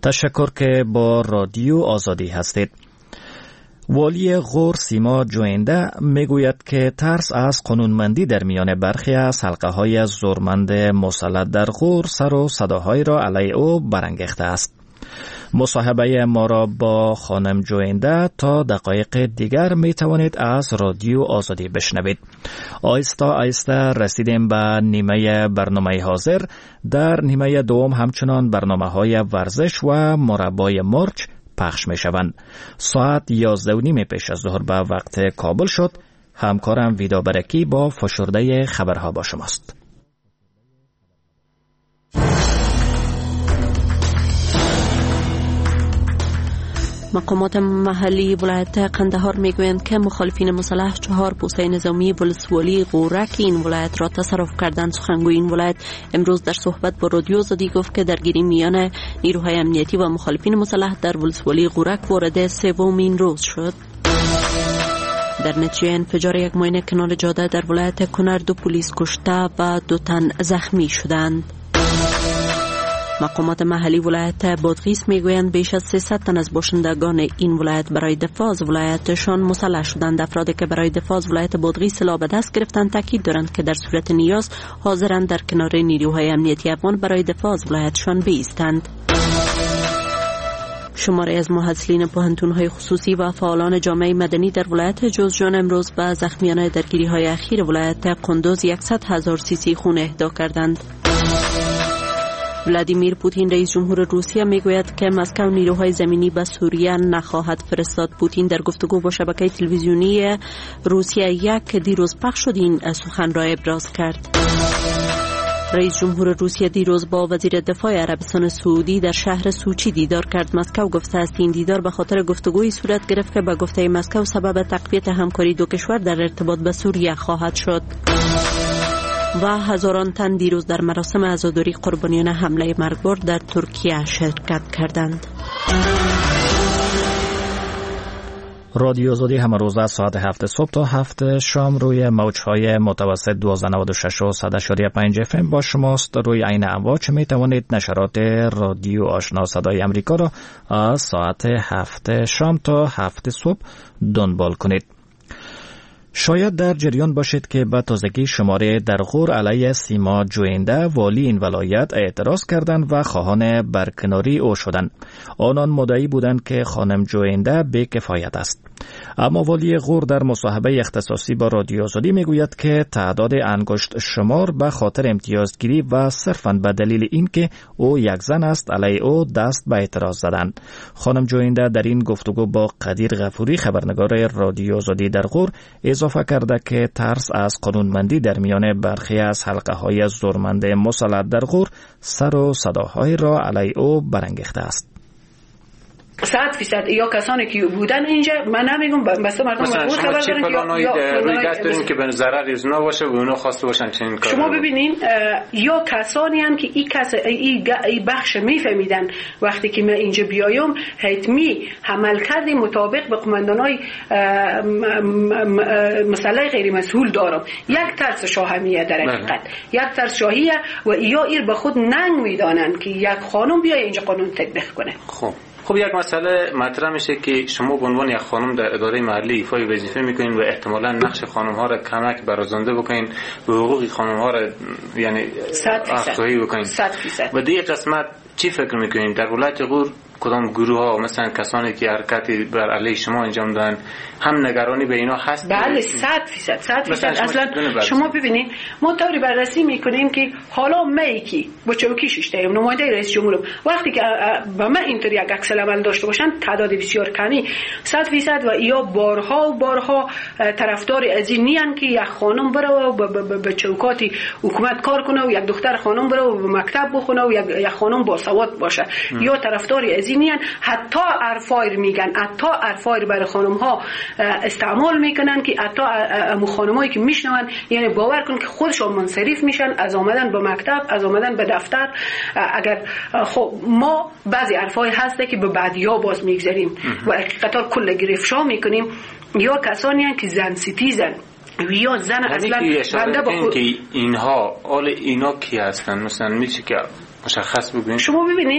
تشکر که با رادیو آزادی هستید. والی غور سیما جوینده میگوید که ترس از قانونمندی در میان برخی از حلقه‌های زورمند مسلط در غور سر و صداهایی را علیه او برانگیخته است. مصاحبه ما را با خانم جوینده تا دقایق دیگر می توانید از رادیو آزادی بشنوید. آیستا آیستا رسیدیم به نیمه برنامه حاضر. در نیمه دوم همچنان برنامه های ورزش و مربای مرچ پخش می شوند. ساعت 11:30 پیش از ظهر به وقت کابل شد. همکارم ویدا برکی با فشرده خبرها با شماست. مقامات محلی ولایت قندهار میگویند که مخالفین مسلح 4 پوسته نظامی ولسوالی غورک این ولایت را تصرف کردند. سخنگوی این ولایت امروز در صحبت با رادیو آزادی گفت که درگیری میان نیروهای امنیتی و مخالفین مسلح در ولسوالی غورک وارد سومین روز شد. در نتیجه انفجار یک ماین کنار جاده در ولایت کنر 2 پلیس کشته و 2 تن زخمی شدند. مقامات محلی ولایت بادغیس میگویند بیش از 300 تن از باشندگان این ولایت برای دفاع از ولایتشان مسلح شدند. افرادی که برای دفاع از ولایت بادغیس سلاح به دست گرفتند تاکید دارند که در صورت نیاز حاضرند در کنار نیروهای امنیتی افغان برای دفاع از ولایتشان بایستند. شماری از محصلین پوهنتون‌های خصوصی و فعالان جامعه مدنی در ولایت جوزجان امروز به زخمیان درگیری‌های اخیر ولایت قندوز 100,000 سیسی خون اهدا کردند. ولادیمیر پوتین رئیس جمهور روسیه میگوید که مسکو نیروهای زمینی به سوریه نخواهد فرستاد. پوتین در گفتگو با شبکه تلویزیونی روسیه 1 دیروز پخش شد این سخن را ابراز کرد. رئیس جمهور روسیه دیروز با وزیر دفاع عربستان سعودی در شهر سوچی دیدار کرد. مسکو گفته است این دیدار به خاطر گفتگوی صورت گرفت که به گفته مسکو سبب تقویت همکاری دو کشور در ارتباط به سوریه خواهد شد. و هزاران تن دیروز در مراسم عزاداری قربانیان حمله مرگبار در ترکیه شرکت کردند. رادیو آزادی همه روز از ساعت 7 صبح تا 7 شام روی موج‌های متوسط 1296 و 100.5 FM با شماست. روی عین امواج می توانید نشرات رادیو آشنا صدای امریکا را از ساعت 7 شام تا 7 صبح دنبال کنید. شاید در جریان باشید که به تازگی شماره در غور علیه سیما جوینده والی این ولایت اعتراض کردند و خواهان برکناری او شدند. آنان مدعی بودند که خانم جوینده بی‌کفایت است. اما والی غور در مصاحبه اختصاصی با رادیو آزادی میگوید که تعداد انگشت شمار به خاطر امتیازگیری و صرفاً به دلیل اینکه او یک زن است علیه او دست به اعتراض زدند. خانم جوینده در این گفتگو با قدیر غفوری خبرنگار رادیو آزادی در غور اضافه کرده که ترس از قانونمندی در میان برخی از حلقه‌های زورمند مسلط در غور سر و صداهای را علیه او برانگیخته است. 100% یا کسانی که بودن اینجا من نمیگم بس مردم مجبور خبر دارن که روی دست داریم که به ضرر از اونا باشه و اونا خواسته باشن چنین کارو. شما ببینین یا کسانی ان که این بخش میفهمیدن وقتی که من اینجا بیایم حتمی عمل کردیم مطابق به قماندانای مسئله غیر مسئول دارم. یک ترس شاهمیه در حقیقت یک ترس شاهیه و یا ایر به خود ننگ میدانن که یک خانم بیای اینجا قانون تطبیق کنه. خب یک مسئله مطرح میشه که شما به عنوان یک خانم در اداره محلی ایفای وظیفه میکنین و احتمالاً نقش خانم ها را کمک برازنده بکنین و حقوق خانم ها را یعنی افزایی بکنین. 100%. و دیگه قسمت چی فکر میکنین در ولایت غور کدام گروه ها مثلا کسانی که حرکتی بر علیه شما انجام دادن هم نگرانی به اینا هست؟ بله 100%. اصلا شما ببینید ما طوری بررسی میکنیم که حالا میکی با چوکیش اشتیم نماینده رئیس جمهور وقتی که با من اینطوری یک عکس العمل داشته باشن تعداد بسیار کمی 100% و یا بارها طرفدار از این نیان که یک خانم بره و به چوکاتی حکومت کار کنه و یک دختر خانم بره و به مکتب بخونه و یک خانم با سواد باشه یا طرفدار از این نیان حتی عرفایر میگن حتی عرفایر برای خانم ها استعمال میکنن که حتی خانمایی که میشنون یعنی باور کن که خودشون منصرف میشن از آمدن به مکتب از آمدن به دفتر. اگر خب ما بعضی عرفای هسته که به بعدیا باز میگذاریم و حقیقتا کل گرفشا میکنیم یا کسانی هستند که زن ستیزن یا زن اصلا بنده با خود که اینها آل اینا کی هستن مثلا میشه که مشخص ببینید. شما ببینید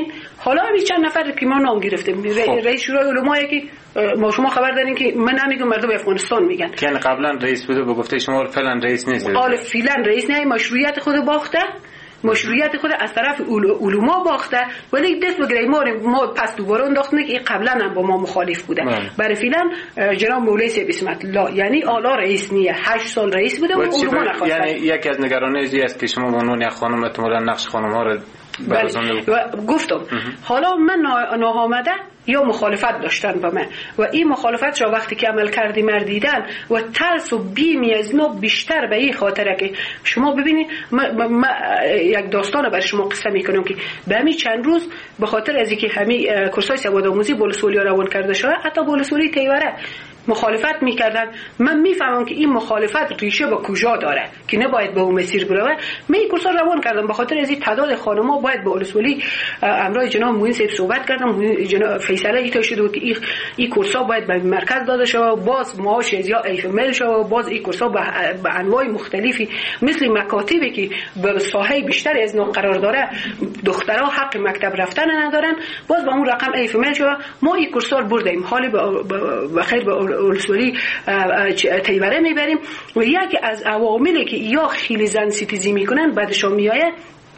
حالا همین چند نفر که ما نام گرفتیم، رئیس شورای علما که ما شما خبر دارین که من نمیگم، مردم افغانستان میگن که قبلا رئیس بوده، به گفته شما فعلا رئیس نیست. حالا فعلا رئیس نه، مشروعیت خود باخته، مشروعیت خود از طرف علما باخته، ولی دست بگیره ما پس دوباره انداختیم که قبلا هم با ما مخالف بوده. برای فعلا جناب مولوی سید بسمت الله یعنی آلا رئیس نیه، 8 سال رئیس بوده و علما نخواستن. یعنی یکی از نگرانی است که شما به عنوان یک خانم احتمالاً نقش خانم ها رو گفتم. حالا من ناآمده یا مخالفت داشتن با من و این مخالفت را وقتی که عمل کردی مردیدن و ترس و بیمی از ما بیشتر به این خاطره که شما ببینید من یک داستان برای شما قصه میکنم که به همین چند روز به خاطر از اینکه همین کورسای سواد آموزی بولسولی روان کرده شده، حتی بولسولی تیوره مخالفت میکردن. من میفهمم که این مخالفت ریشه به کجا داره که نباید به اون مسیر بره. من این کورسا روان کردم به خاطر از این تعداد خانم‌ها باید به ولسوالی امرای جناب معین صاحب صحبت کردم. جناب فیصله ای شد که این کورسا باید به مرکز داده شه، باز معاش یا ایفمل شه، باز این کورسا به انواع مختلفی مثل مکاتبی که به ساحه بیشتر از نو قرار داره دخترها حق مکتب رفتن ندارن، باز به اون رقم ایفمل شه. ما این کورسا رو بردیم، حالی به خیر به ولسوالی تیوره میبریم و یکی از عواملی که یا خیلی زن ستیزی میکنن بعدش میآید،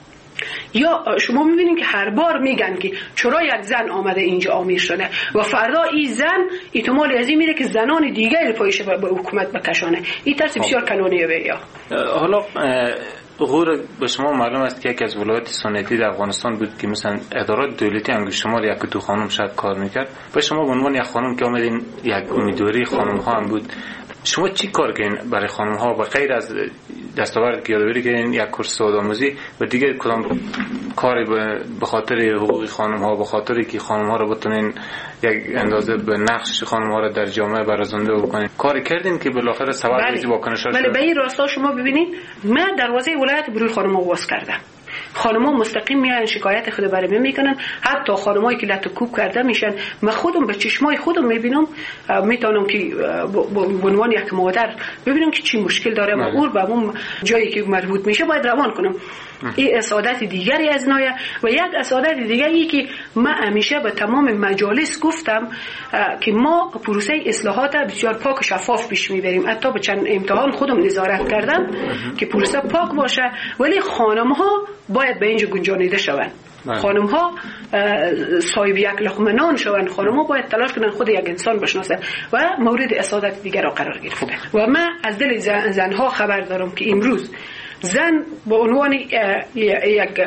یا شما میبینید که هر بار میگن که چرا یک زن آمده اینجا آمیر شده و فردا این زن احتمال از این میره که زنان دیگه پایش به حکومت بکشانه. این ترس بسیار کنونیه. بیا حالا غور به شما معلوم است که یکی از ولایات سنتی در افغانستان بود که مثلا ادارات دولتی انگوش شمار یک دو خانم شاید کار میکرد و شما به عنوان یک خانم که آمدین یک امیدواری خانم ها هم بود، شما چی کار کردین برای خانم ها و غیر از دستاورد که یادآوری کردین یک کورس سوادآموزی و دیگه کدام کاری به خاطر حقوق خانم ها، به خاطر که خانم ها رو بتونین یک اندازه به نقش خانم ها رو در جامعه برازنده بکنین کاری کردین که بالاخره سبب ریزی واکنش شد؟ بله، به این راستا شما ببینید من دروازه ولایت بروی خانم ها باز کردم. خانم‌ها مستقیم میان شکایت خود برای من میکنن، حتی خانمایی که لط و کوب کرده میشن من خودم به چشمای خودم میبینم، میتونم که به عنوان یک مادر ببینم که چی مشکل داره و اون به اون جایی که مربوط میشه باید روان کنم. این اسعادت دیگری از نایه و یک اسعادت دیگری که من همیشه به تمام مجالس گفتم که ما پروسه اصلاحات بسیار پاک و شفاف پیش میبریم. حتی به چند امتحان خودم نظارت کردم که پروسه پاک باشه، ولی خانم‌ها باید به اینجا گنجانیده شوند. خانم ها صاحب یک لقمه نان شوند. خانم ها باید تلاش کنن خود یک انسان بشناسه و مورد اسعادت دیگر را قرار گرفته. و من از دل زن ها خبر دارم که امروز زن به عنوان یک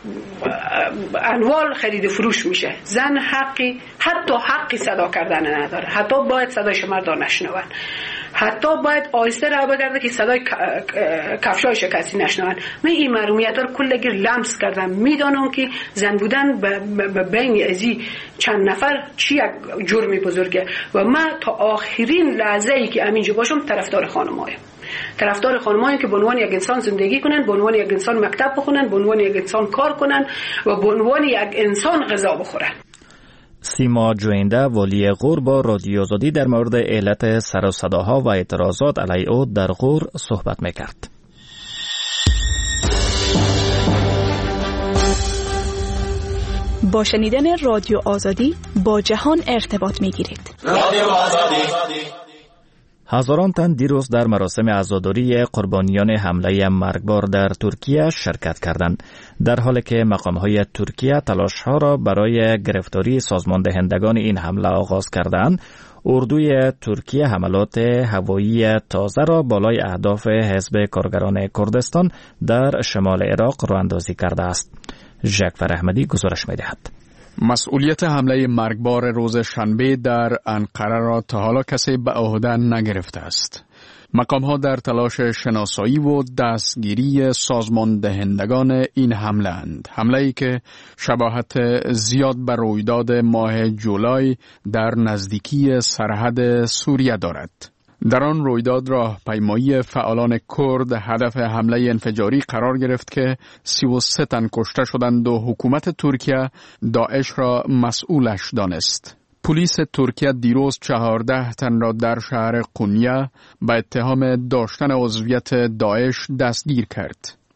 انوار خرید فروش میشه. زن حتی حقی صدا کردن نداره، حتی باید صدایش مردان نشنون، حتی باید آهسته راه بگرده که صدای کفشایش کسی نشنون. من این محرومیت رو کلگیر لمس کردم. میدانم که زن بودن به بین ازی چند نفر چی یک جرمی بزرگه و من تا آخرین لحظه ای که همینجا باشم طرفدار خانم‌هایم. طرفدار خانمایی که به عنوان یک انسان زندگی کنن، به عنوان یک انسان مکتب بخونن، به عنوان یک انسان کار کنن و به عنوان یک انسان غذا بخورن. سیما جوینده والی غور با رادیو آزادی در مورد علت سر و صداها و اعتراضات علیه او در غور صحبت میکرد. با شنیدن رادیو آزادی با جهان ارتباط میگیرید. رادیو آزادی. هزاران تن دیروز در مراسم عزاداری قربانیان حمله مرگبار در ترکیه شرکت کردند، در حالی که مقام‌های ترکیه تلاش‌ها را برای گرفتاری سازماندهندگان این حمله آغاز کردند. اردوی ترکیه حملات هوایی تازه را بالای اهداف حزب کارگران کردستان در شمال عراق راه‌اندازی کرده است. ژکفر احمدی گزارش می‌دهد. مسئولیت حمله مرگبار روز شنبه در انقره را تا حالا کسی به عهده نگرفته است. مقام‌ها در تلاش شناسایی و دستگیری سازماندهندگان این حمله اند. حمله‌ای که شباهت زیاد به رویداد ماه جولای در نزدیکی سرحد سوریه دارد. در آن رویداد راهپیمایی فعالان کرد هدف حمله انفجاری قرار گرفت که 33 تن کشته شدند و حکومت ترکیه داعش را مسئولش دانست. پلیس ترکیه دیروز 14 تن را در شهر قونیه به اتهام داشتن عضویت داعش دستگیر کرد.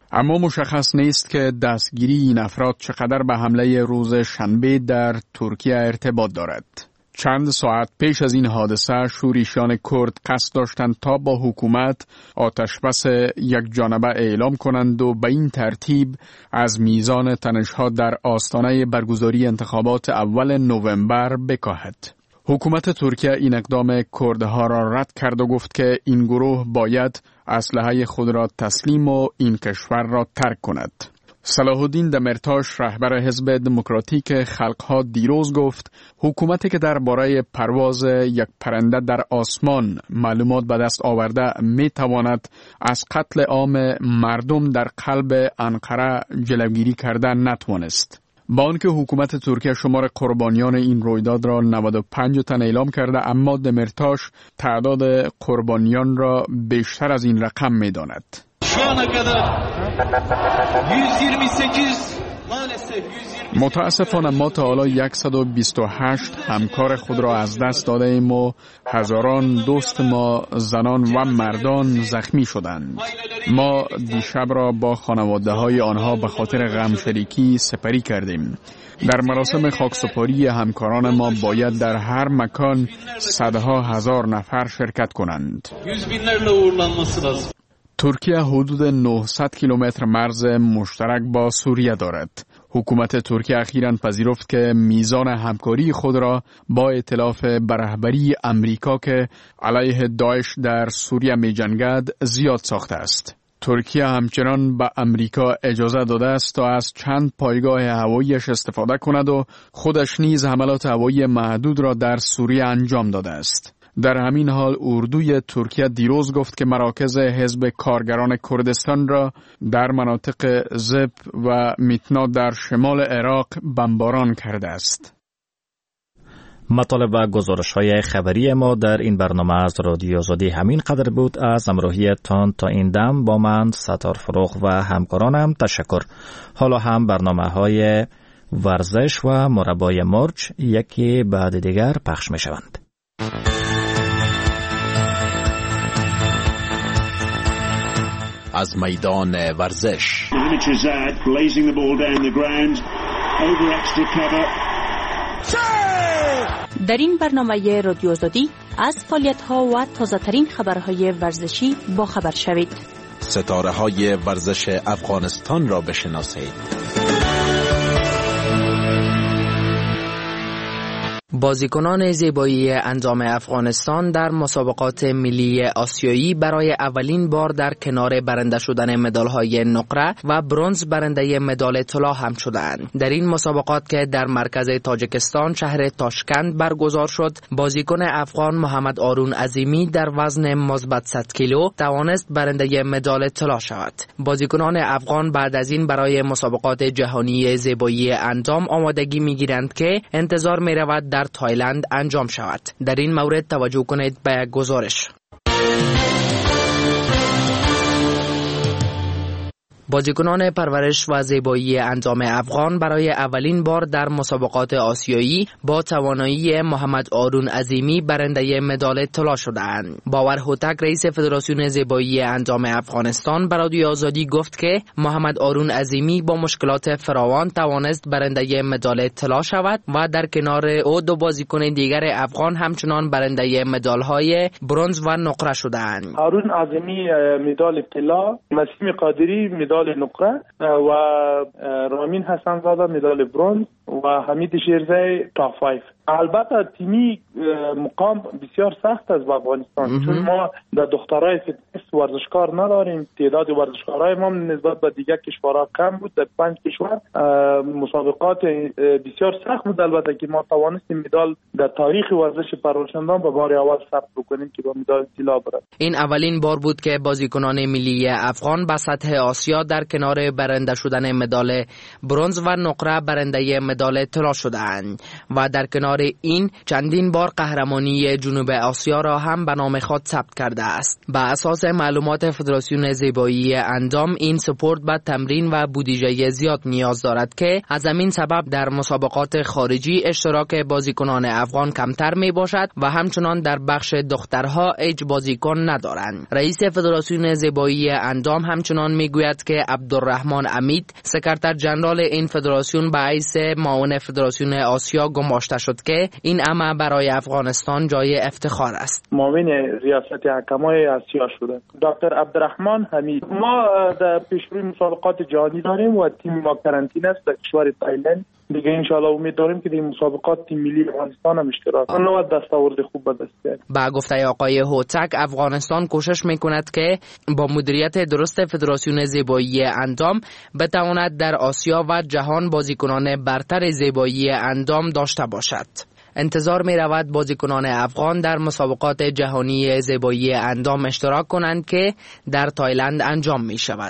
اما مشخص نیست که دستگیری این افراد چقدر به حمله روز شنبه در ترکیه ارتباط دارد. چند ساعت پیش از این حادثه شورشیان کرد قصد داشتند تا با حکومت آتشبس یک جانبه اعلام کنند و به این ترتیب از میزان تنش‌ها در آستانه برگزاری انتخابات اول نوامبر بکاهد. حکومت ترکیه این اقدام کردها را رد کرد و گفت که این گروه باید اسلحه خود را تسلیم و این کشور را ترک کند. صلاح الدین دمرتاش رهبر حزب دموکراتیک خلقها دیروز گفت حکومتی که درباره پرواز یک پرنده در آسمان معلومات به دست آورده می تواند از قتل عام مردم در قلب انقره جلوگیری کرده نتوانست. با آنکه حکومت ترکیه شمار قربانیان این رویداد را 95 تن اعلام کرده، اما دمرتاش تعداد قربانیان را بیشتر از این رقم می داند. متاسفانه ما تا حالا 128 همکار خود را از دست داده ایم و هزاران دوست ما زنان و مردان زخمی شدند. ما دیشب را با خانواده های آنها به خاطر غم شریکی سپری کردیم. در مراسم خاکسپاری همکاران ما باید در هر مکان صدها هزار نفر شرکت کنند. ترکیه حدود 900 کیلومتر مرز مشترک با سوریه دارد. حکومت ترکیه اخیراً پذیرفت که میزان همکاری خود را با ائتلاف به رهبری امریکا که علیه داعش در سوریه می جنگد زیاد ساخته است. ترکیه همچنان به امریکا اجازه داده است تا از چند پایگاه هواییش استفاده کند و خودش نیز حملات هوایی محدود را در سوریه انجام داده است. در همین حال اردوی ترکیه دیروز گفت که مراکز حزب کارگران کردستان را در مناطق زب و میتنا در شمال عراق بمباران کرده است. مطالب و گزارش‌های خبری ما در این برنامه از رادیو آزادی همین قدر بود. از همراهیتان تا این دم با من ستار فروغ و همکارانم تشکر. حالا هم برنامه‌های ورزش و مربای مرج یکی بعد دیگر پخش می‌شوند. از میدان ورزش در این برنامه رادیو آزادی از فعالیت‌ها و تازه‌ترین خبرهای ورزشی با خبر شوید. ستاره‌های ورزش افغانستان را بشناسید. بازیکنان زیبایی انجام افغانستان در مسابقات ملی آسیایی برای اولین بار در کنار برنده شدن مدال‌های نقره و برنز برنده مدال طلا هم شدند. در این مسابقات که در مرکز تاجیکستان شهر تاشکند برگزار شد، بازیکن افغان محمد آرون عظیمی در وزن مثبت 100 کیلو توانست برنده مدال طلا شود. بازیکنان افغان بعد از این برای مسابقات جهانی زیبایی اندام آمادگی می‌گیرند که انتظار می‌رود در تایلند انجام شود. در این مورد توجه کنید به یک گزارش. بازیکنان پرورش و زیبایی انجام افغان برای اولین بار در مسابقات آسیایی با توانایی محمد آرون عظیمی برنده مدال طلا شدند. باور هوتک رئیس فدراسیون زیبایی انجام افغانستان به رادیو آزادی گفت که محمد آرون عظیمی با مشکلات فراوان توانست برنده مدال طلا شود و در کنار او دو بازیکن دیگر افغان همچنان برنده مدال‌های برنز و نقره شدند. آرون عظیمی مدال طلا، مسیم قادری مدال نقره و رامین حسن زاده مدال برنز و حمید شیرزی تاپ 5. البته تیمی مقام بسیار سخت است با افغانستان، چون ما در دخترای فتنس ورزشکار نداریم. تعداد ورزشکارای ما نسبت به دیگر کشورها کم بود. در 5 کشور مسابقات بسیار سخت بود، البته که ما توانستیم مدال در تاریخ ورزش پرورشندان به بار اول ثبت بکنیم که با مدال طلا برد. این اولین بار بود که بازیکنان ملی افغان به سطح آسیا در کنار برنده شدن مدال برنز و نقره برنده مدال طلا شدند و در کنار این چندین بار قهرمانی جنوب آسیا را هم به نام خود ثبت کرده است. به اساس معلومات فدراسیون زیبایی اندام، این سپورت به تمرین و بودجه زیاد نیاز دارد که از همین سبب در مسابقات خارجی اشتراک بازیکنان افغان کمتر می باشد و همچنان در بخش دخترها هیچ بازیکن ندارند. رئیس فدراسیون زیبایی اندام همچنان می گوید که عبدالرحمن امید، سکرتر جنرال این فدراسیون، به حیث معاون فدراسیون آسیا گماشته شد که این امر برای افغانستان جای افتخار است. معاون ریاست حکمای آسیا شده دکتر عبدالرحمن حمید. ما در پیشروی مسابقات جهانی داریم و تیم ما کرانتین است در کشور تایلند. دیگه انشالله امید داریم که این مسابقات تیم ملی افغانستان هم اشتراک کنه و دستاورد خوب به دست بیاره. با گفته آقای هوتک، افغانستان کوشش میکند که با مدیریت درست فدراسیون زیبایی اندام بتواند در آسیا و جهان بازیکنان برتر زیبایی اندام داشته باشد. انتظار می رود بازیکنان افغان در مسابقات جهانی زیبایی اندام اشتراک کنند که در تایلند انجام می شود.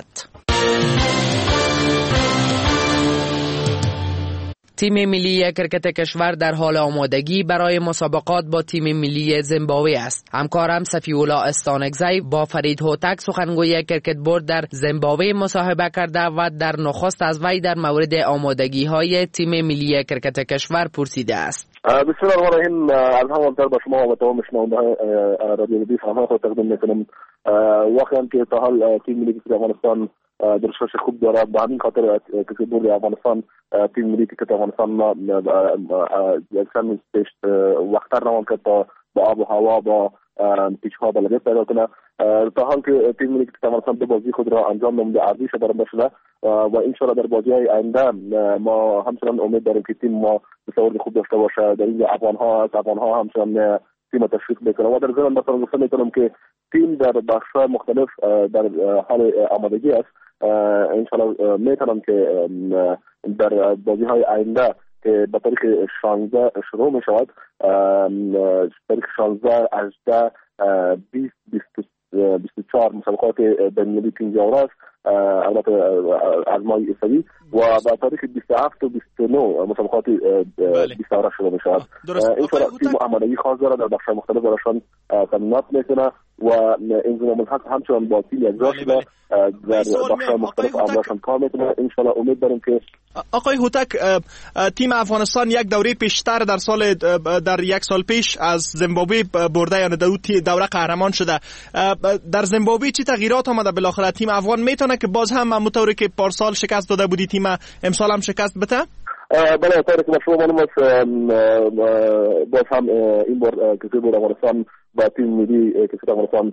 تیم ملی کرکت کشور در حال آمادگی برای مسابقات با تیم ملی زیمبابوه است. همکارم صفی‌الله استانکزی با فرید هوتک، سخنگوی کرکت بورد در زیمبابوه، مصاحبه کرده و در نخست از وی در مورد آمادگی های تیم ملی کرکت کشور پرسیده است. بسم الله الرحمن الرحیم. از همانطور به شما و تمام شنونده‌های رادیو دی سلام خود تقدیم می‌کنم. واقعا که تا حال تیم ملی کرکت افغانستان درشش خوب دارد. به همین خاطر که بورد افغانستان تیم ملی کرکت افغانستان یک سال پیش وقت روان کرد تا با آب و هوا با پیچ‌ها بلدیت پیدا کنه. تا حال که تیم ملی کرکت افغانستان دو بازی خود را انجام نموده، ارزش برنده شده و انشالله در بازی‌های آینده ما همچنان امید داریم که تیم ما دستاورد خوب داشته باشه. در این افغان‌ها همچنان تیم تشویق میکنه و در ضمن مثلا گفته میکنم که تیم در بخش‌های مختلف در حال آمادگی است. انشالله میتونم که در بازی‌های آینده که به تاریخ 16 شروع می شود، تاریخ 16 18 20 24 مسابقات بین‌المللی 50 است، البته آزمای اسوی، و با تاریخ 27 و 29 مسابقات 20 شروع می شود. انشالله تیم آمادگی خاص دارد، در بخش مختلف برایشان تمرینات میکنه و این زمان همچنان با تیم یکجا شده در بخش مختلف عملشان کار میکنه. انشالله امید داریم که آقای هوتک، تیم افغانستان یک دوره پیشتر در یک سال پیش از زیمبابوه برده، یعنی دوره قهرمان شده. در زیمبابوه چی تغییرات آمده بالاخره؟ تیم افغان میتونه که باز هم همونطوری که پارسال شکست داده بودی تیم امسال هم شکست بده؟ بله، طوری که شما معلوم است باز هم این بار که بورد افغانستان با تیم ملی کرکت افغانستان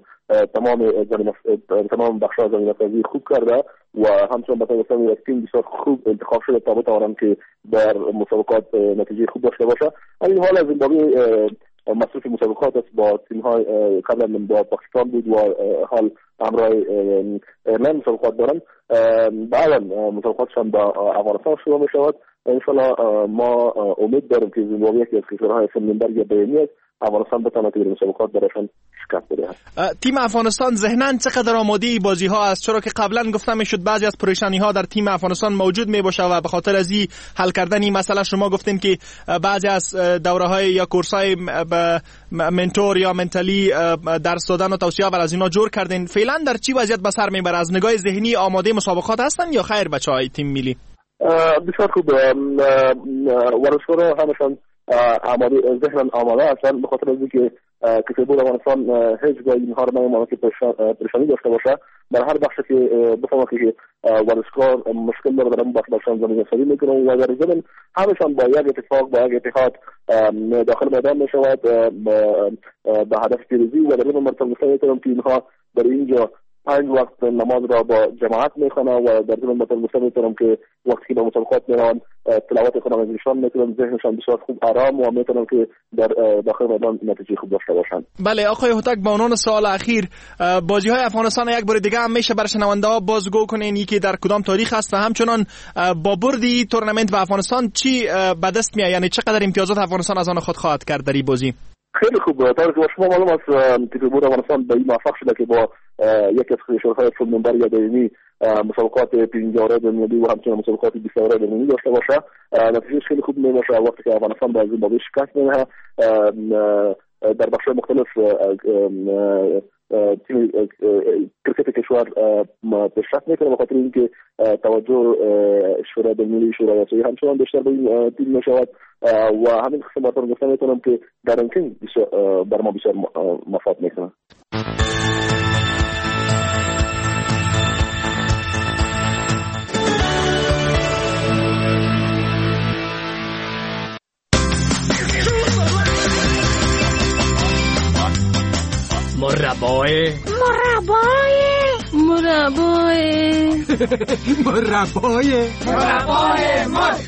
تمام بخش‌ها زمین‌سازی خوب کرده و همچنان به طور کامل تیم بسیار خوب انتخاب شده تا بتوانند که در مسابقات نتیجه خوب داشته باشه. این حال از زیمبابوه مصروف مسابقات است، با تیم‌های قبلا با پاکستان بود و حال همراه ایرلند مسابقات دارند. بعدا مسابقاتشان با افغانستان شروع می شود. انشالله ما امید داریم که زیمبابوه یکی از کشورهای سمنبرگ بیرونی است، افغانستان بتواند که در مسابقات برایشان شکست بدهد. تیم افغانستان ذهناً چقدر آماده بازی ها است؟ چرا که قبلا گفتم میشد بعضی از پریشانی ها در تیم افغانستان موجود می باشه و به خاطر از این حل کردن این مسئله شما گفتین که بعضی از دوره های یا کورس های منتور یا منتالی درس دادن و توصیه و از اینا جور کردین. فعلا در چی وضعیت به سر میبره؟ از نگاه ذهنی آماده مسابقات هستن یا خیر بچهای تیم ملی؟ بسیار خوب. ورزشکارا همشان آماده، ذهناً آماده هستند، به خاطر اینکه کسی بود افغانستان هیچ جای اینها رو نمی‌ماند که پریشانی داشته باشه. در هر بخشی که بفهمه که ورزشکار مشکل داره در اون بخششان زمین‌سازی میکنه و در ضمن همشان با یک اتفاق با یک اتحاد داخل میدان میشود به هدف پیروزی و در ضمن مرتبط میکنم که اینها در اینجا 5 وقت نماز را با جماعت میخوانه و در ضمن مرتبط میکنم که وقتی که به مسابقات میروند تلاوت خودم از ایشان میکنم، ذهنشان بسیار خوب آرام و میتونم که در داخل میدان نتیجه خوب داشته باشند. بله آقای هوتک، با عنوان سوال اخیر، بازی های افغانستان یک بار دیگه هم میشه برای شنونده ها بازگو کنین یکی در کدام تاریخ است و همچنان با بردی تورنمنت و افغانستان چی به دست میاد، یعنی چقدر امتیازات افغانستان از آن خود خواهد کرد در این بازی؟ خیلی خوب. طوری که شما معلوم است که بورد افغانستان به این موفق شده که با یکی از کشورهای سمنبرگ بیرونی مسابقات 50 بین‌المللی و همچنین مسابقات 20 بین‌المللی داشته باشه. نتیجه خیلی خوب میباشه وقتی که افغانستان با زیمبابوه شکست میده. در بخش مختلف تیم کرکت کشور پیشرفت میکنه، به خاطر اینکه توجه شورای بین‌المللی شورای آسیایی همچنان بیشتر به این تیم میشود و همین خدمات رو گفته میتونم که در رنکینگ بر ما بسیار مفاد میکنه. مربای مرج.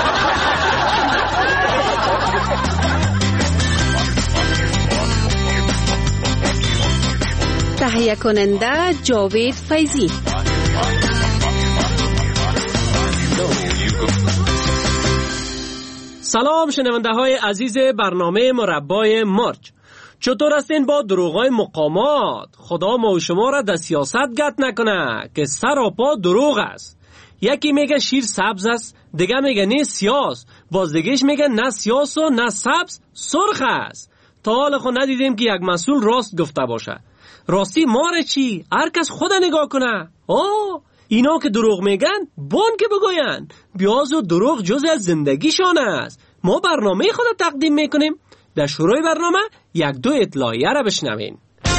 تهیه کننده جاوید فیضی. سلام شنونده های عزیز برنامه مربای مرج. چطور هستین با دروغای مقامات؟ خدا ما و شما را در سیاست گت نکنه که سراپا دروغ است. یکی میگه شیر سبز است، دیگه میگه نه سیاس، باز دیگهش میگه نه سیاس و نه سبز سرخ است. تا حال خود ندیدیم که یک مسئول راست گفته باشه. راستی ماره چی؟ هر کس خود نگاه کنه. اینا که دروغ میگن بون که بگوین. بیاز و دروغ جز از زندگیشان است. ما برنامه خود تقدیم میکنیم. در شروع برنامه یک دو اطلاعیه را بشنوین.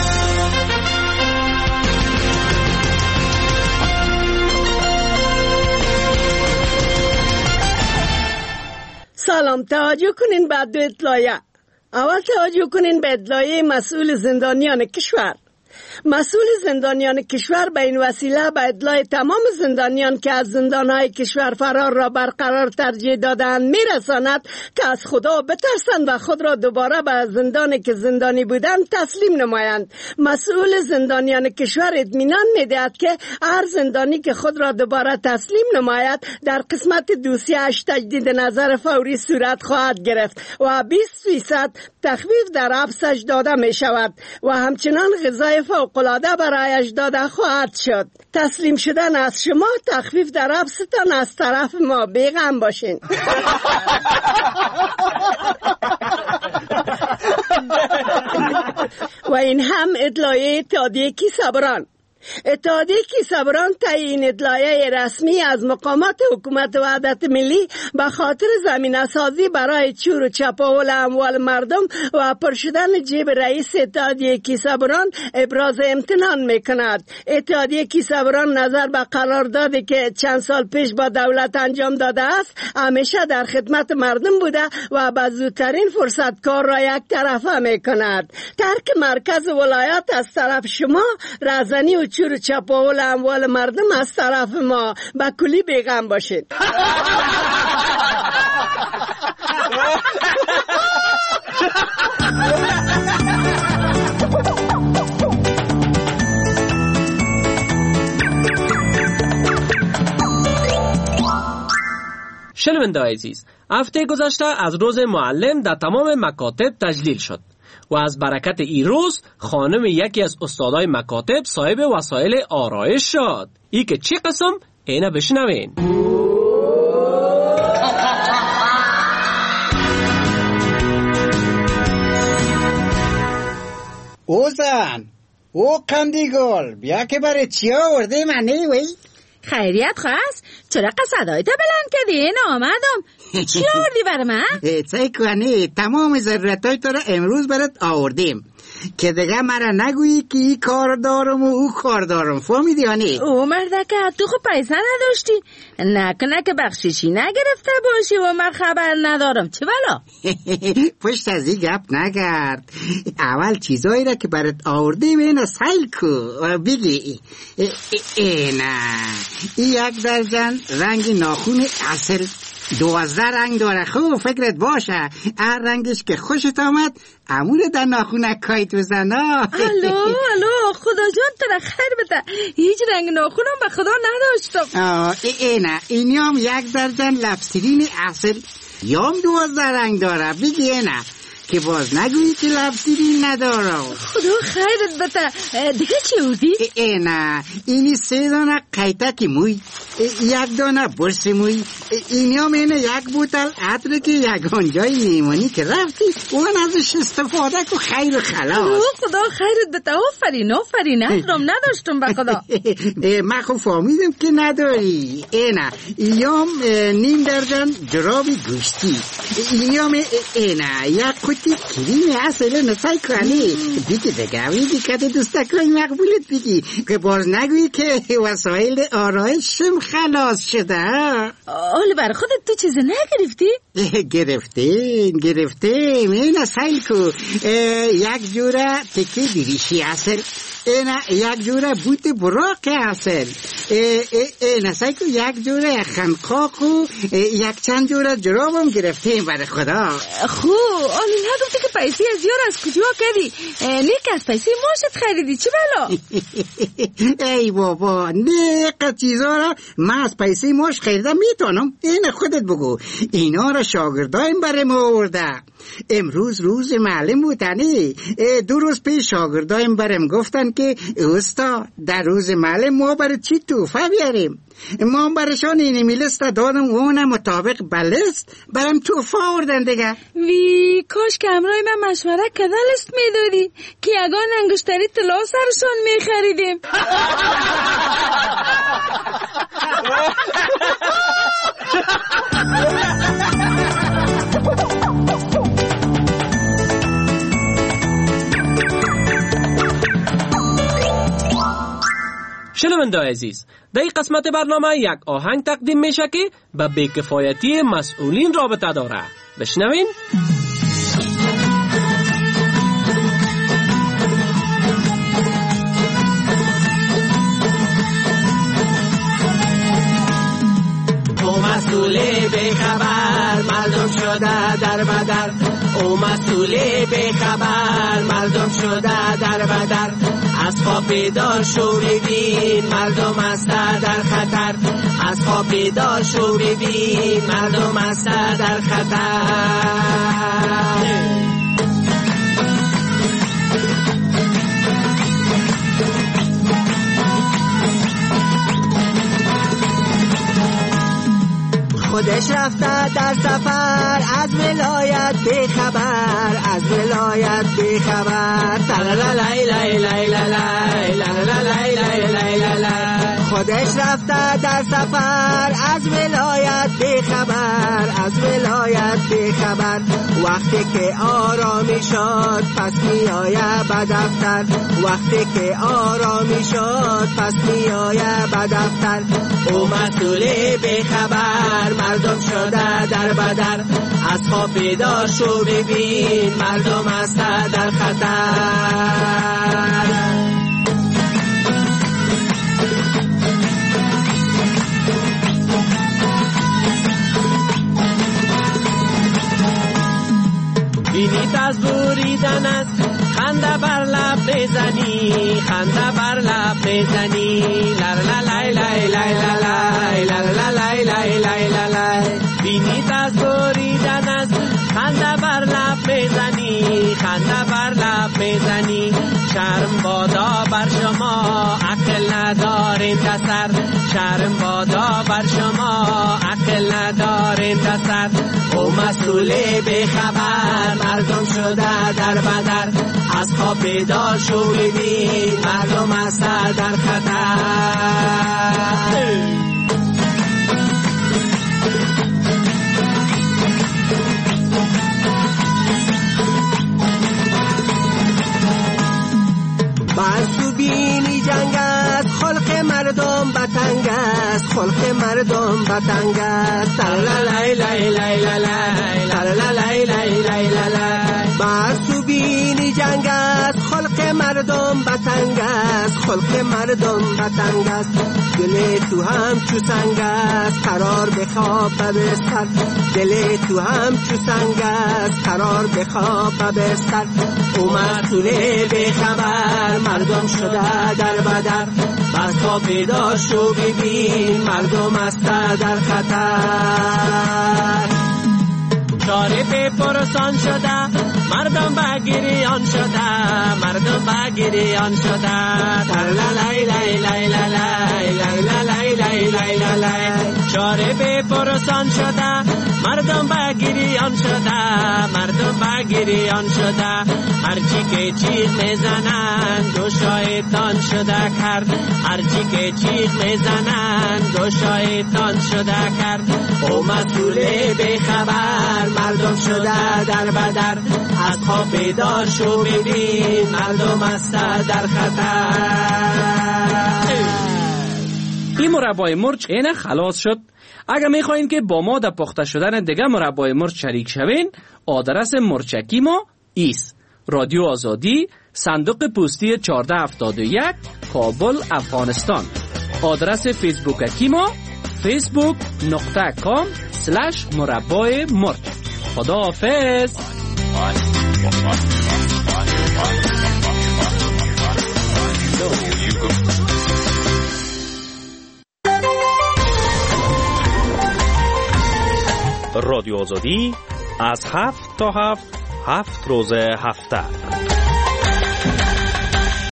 سلام، توجه کنین به دو اطلاعیه. اول توجه کنین به اطلاعیه مسئول زندانیان کشور. مسئول زندانیان کشور به این وسیله به اطلاع تمام زندانیان که از زندانهای کشور فرار را برقرار ترجیح دادند میرساند که از خدا بترسند و خود را دوباره به زندانی که زندانی بودند تسلیم نمایند. مسئول زندانیان کشور اطمینان میدهد که هر زندانی که خود را دوباره تسلیم نماید در قسمت دوسیه‌اش تجدید نظر فوری صورت خواهد گرفت و 20% تخفیف در حبسش داده می شود و همچنان غذای فوق‌العاده برایش داده خواهد شد. تسلیم شدن از شما تخفیف در حبستان از طرف ما. بیغم باشین. و این هم اطلاعیه اتحادیه کیسه‌بران. اتحادیه کیسه‌بران تعیین اطلاعیه رسمی از مقامات حکومت وحدت ملی به خاطر زمینه‌سازی برای چور و چپاول اموال مردم و پر شدن جیب رئیس اتحادیه کیسه‌بران ابراز امتنان می‌کند. اتحادیه کیسه‌بران نظر به قراردادی که چند سال پیش با دولت انجام داده است همیشه در خدمت مردم بوده و به زودترین فرصت کار را یک طرفه می‌کند. ترک مرکز ولایات از طرف شما، رهزنی و چور چپاول اموال مردم از طرف ما. با کلی بیغم باشید. شنونده عزیز، هفته گذشته از روز معلم در تمام مکاتب تجلیل شد و از برکت این روز خانم یکی از استادای مکاتب صاحب وسایل آرایش شد. ای که چی قسم؟ اینه بشنوین. او زن، او قندیگل، بیا که برای چی آورده منی وی؟ خیریت خواست؟ چرا قصدهای تا بلند کردی؟ این آمدم. چی آوردی برای من؟ چه کنی؟ تمام ضرورتای تو را امروز برات آوردیم که دیگه مرا نگویی که ای کار دارم و او کار دارم. فهمیدی یا نه؟ او مردکه تو خب پیسه نداشتی؟ نکنه که بخششی نگرفته باشی و من خبر ندارم. چه بلا؟ پشت از این گپ نگرد. اول چیزایی را که برات آوردیم اینو سیل کو بگی. نه این یک درجن رنگ ناخون اصل 12 رنگ داره. خوب فکرت باشه هر رنگش که خوشت آمد امور در ناخونک کایت بزن. الو خدا جان تو را خیر بده. هیچ رنگ ناخونم به خدا نداشتم. نه اینی هم یک درجن لبسترین اصل یام 12 رنگ داره. بگی نه که باز نگویی که لبسیری ندارم. خدا خیرت بده. دیگه چی بودی؟ نه اینی 3 دانه قیتک موی، 1 دانه برس موی، اینی هم اینه 1 بوتل عطر که یگانجای میمونی که رفتی اون ازش استفاده که خیر و خلاص. خدا خیرت بده. آفرین احرام نداشتم به خدا. من خب فهمیدم که نداری. نه ایام 1/2 درجن جرابی گوشتی، ایام نه 1 قطی کریم اصل نسای کنی بیگی دگوی دیکت دوستکای مقبولت بیگی که باز نگویی که وسایل آرایشم خلاص شده. حالا برای خودت تو چیز نگرفتی؟ گرفتیم این سایل کو 1 جوره تکی بریشی اصل، اینا 1 جوره بوت براق اصل، اینا سعی که 1 جوره خنقاق و 1 چند جوره جرابم گرفتیم برای خدا. خو آلی نگفتی که پیسی از یار از کجا کردی؟ نیک از پیسی ماشت خریدی چی بلا؟ ای بابا نیک چیزا را من از پیسی ماش خریدم میتونم. این خودت بگو. اینا را شاگردایم برای ما آورده. امروز روز معلم بودنی. 2 روز پیش شاگردایم برام گفتن که استاد در روز معلم ما برای چی توفه بیاریم. ما برشان این میلست دادم و اونم مطابق بلست برام توفه آوردن دیگه. وی کاش که امرای من مشوره کده لست میدادی که یگان انگشتری طلا سرشان میخریدیم. شنونده‌های عزیز، در این قسمت برنامه یک آهنگ تقدیم میشه که به بی‌کفایتی مسئولین رابطه داره. بشنوین. او مسئول بی‌خبر مردم شده در بدر، او مسئول بی‌خبر مردم شده در بدر، از خواب بیدار شو ببین مردم است در خطر، از خواب بیدار شو ببین مردم است در خطر. خودش رفته در سفر از ولایت بی‌خبر، از ولایت بی‌خبر. خودش رفته در سفر از ولایت بی‌خبر، از ولایت بی‌خبر. وقتی که آرامی شد پس میآید به دفتر، وقتی که آرامی شد پس میآید به دفتر. او مسئول بی‌خبر مردم شده در بدر، از خواب بیدار شو ببین مردم است در خطر. بینید از بریدن است خنده بر لب بزنی، خنده بر لب بزنی. لالالای لای لای لای لالالای لای لای لای. بینید از بریدن است خنده بر لب بزنی، خنده بر لب بزنی. شرم بادا بر شما عقل ندارین دسر، شرم بادا بر شما عقل ندارین دسر. او مسئول بی‌خبر مردم شده در بدر، از خواب بیدار شو ببین مردم است در خطر. بینی جنگ است خلق مردم بتنگ است، خلق مردم بتنگ است. لالای لای لای لای لالای لای لای لای. بر بینی جنگ است خلق مردم بتنگ است، خلق مردم بتنگ است. دل تو هم چو سنگ است قرار بخواب بستر، دل تو هم چو سنگ است قرار بخواب بستر. او مسئول بی‌خبر مردم شده در بدر، بس خواب بیدار شو ببین مردم است در خطر. چاره به پرسان شده مردم بگیریان شده مردم بگیریان شده لای لای لای لای لای لای لای لای لای چاره به پرسان شده مردم بگیریان شده مردم بگیریان شده هرچی که چیخ میزنن دو شیطان شده کرد هرچی که چیخ میزنن دو شیطان شده کرد او مسئول بیخبر مردم شده در بدر از خواب بیدار شو ببین مردم است در خطر. این مربای مرچ اینه خلاص شد. اگر میخواین که با ما در پخته شدن دیگه مربای مرچ شریک شوین، آدرس مرچکی ما ایست: رادیو آزادی، صندوق پستی 1471، کابل، افغانستان. آدرس فیسبوکی ما facebook.com/مربای مرچ. خدا حافظ. رادیو آزادی از 7 تا 7 روز هفته.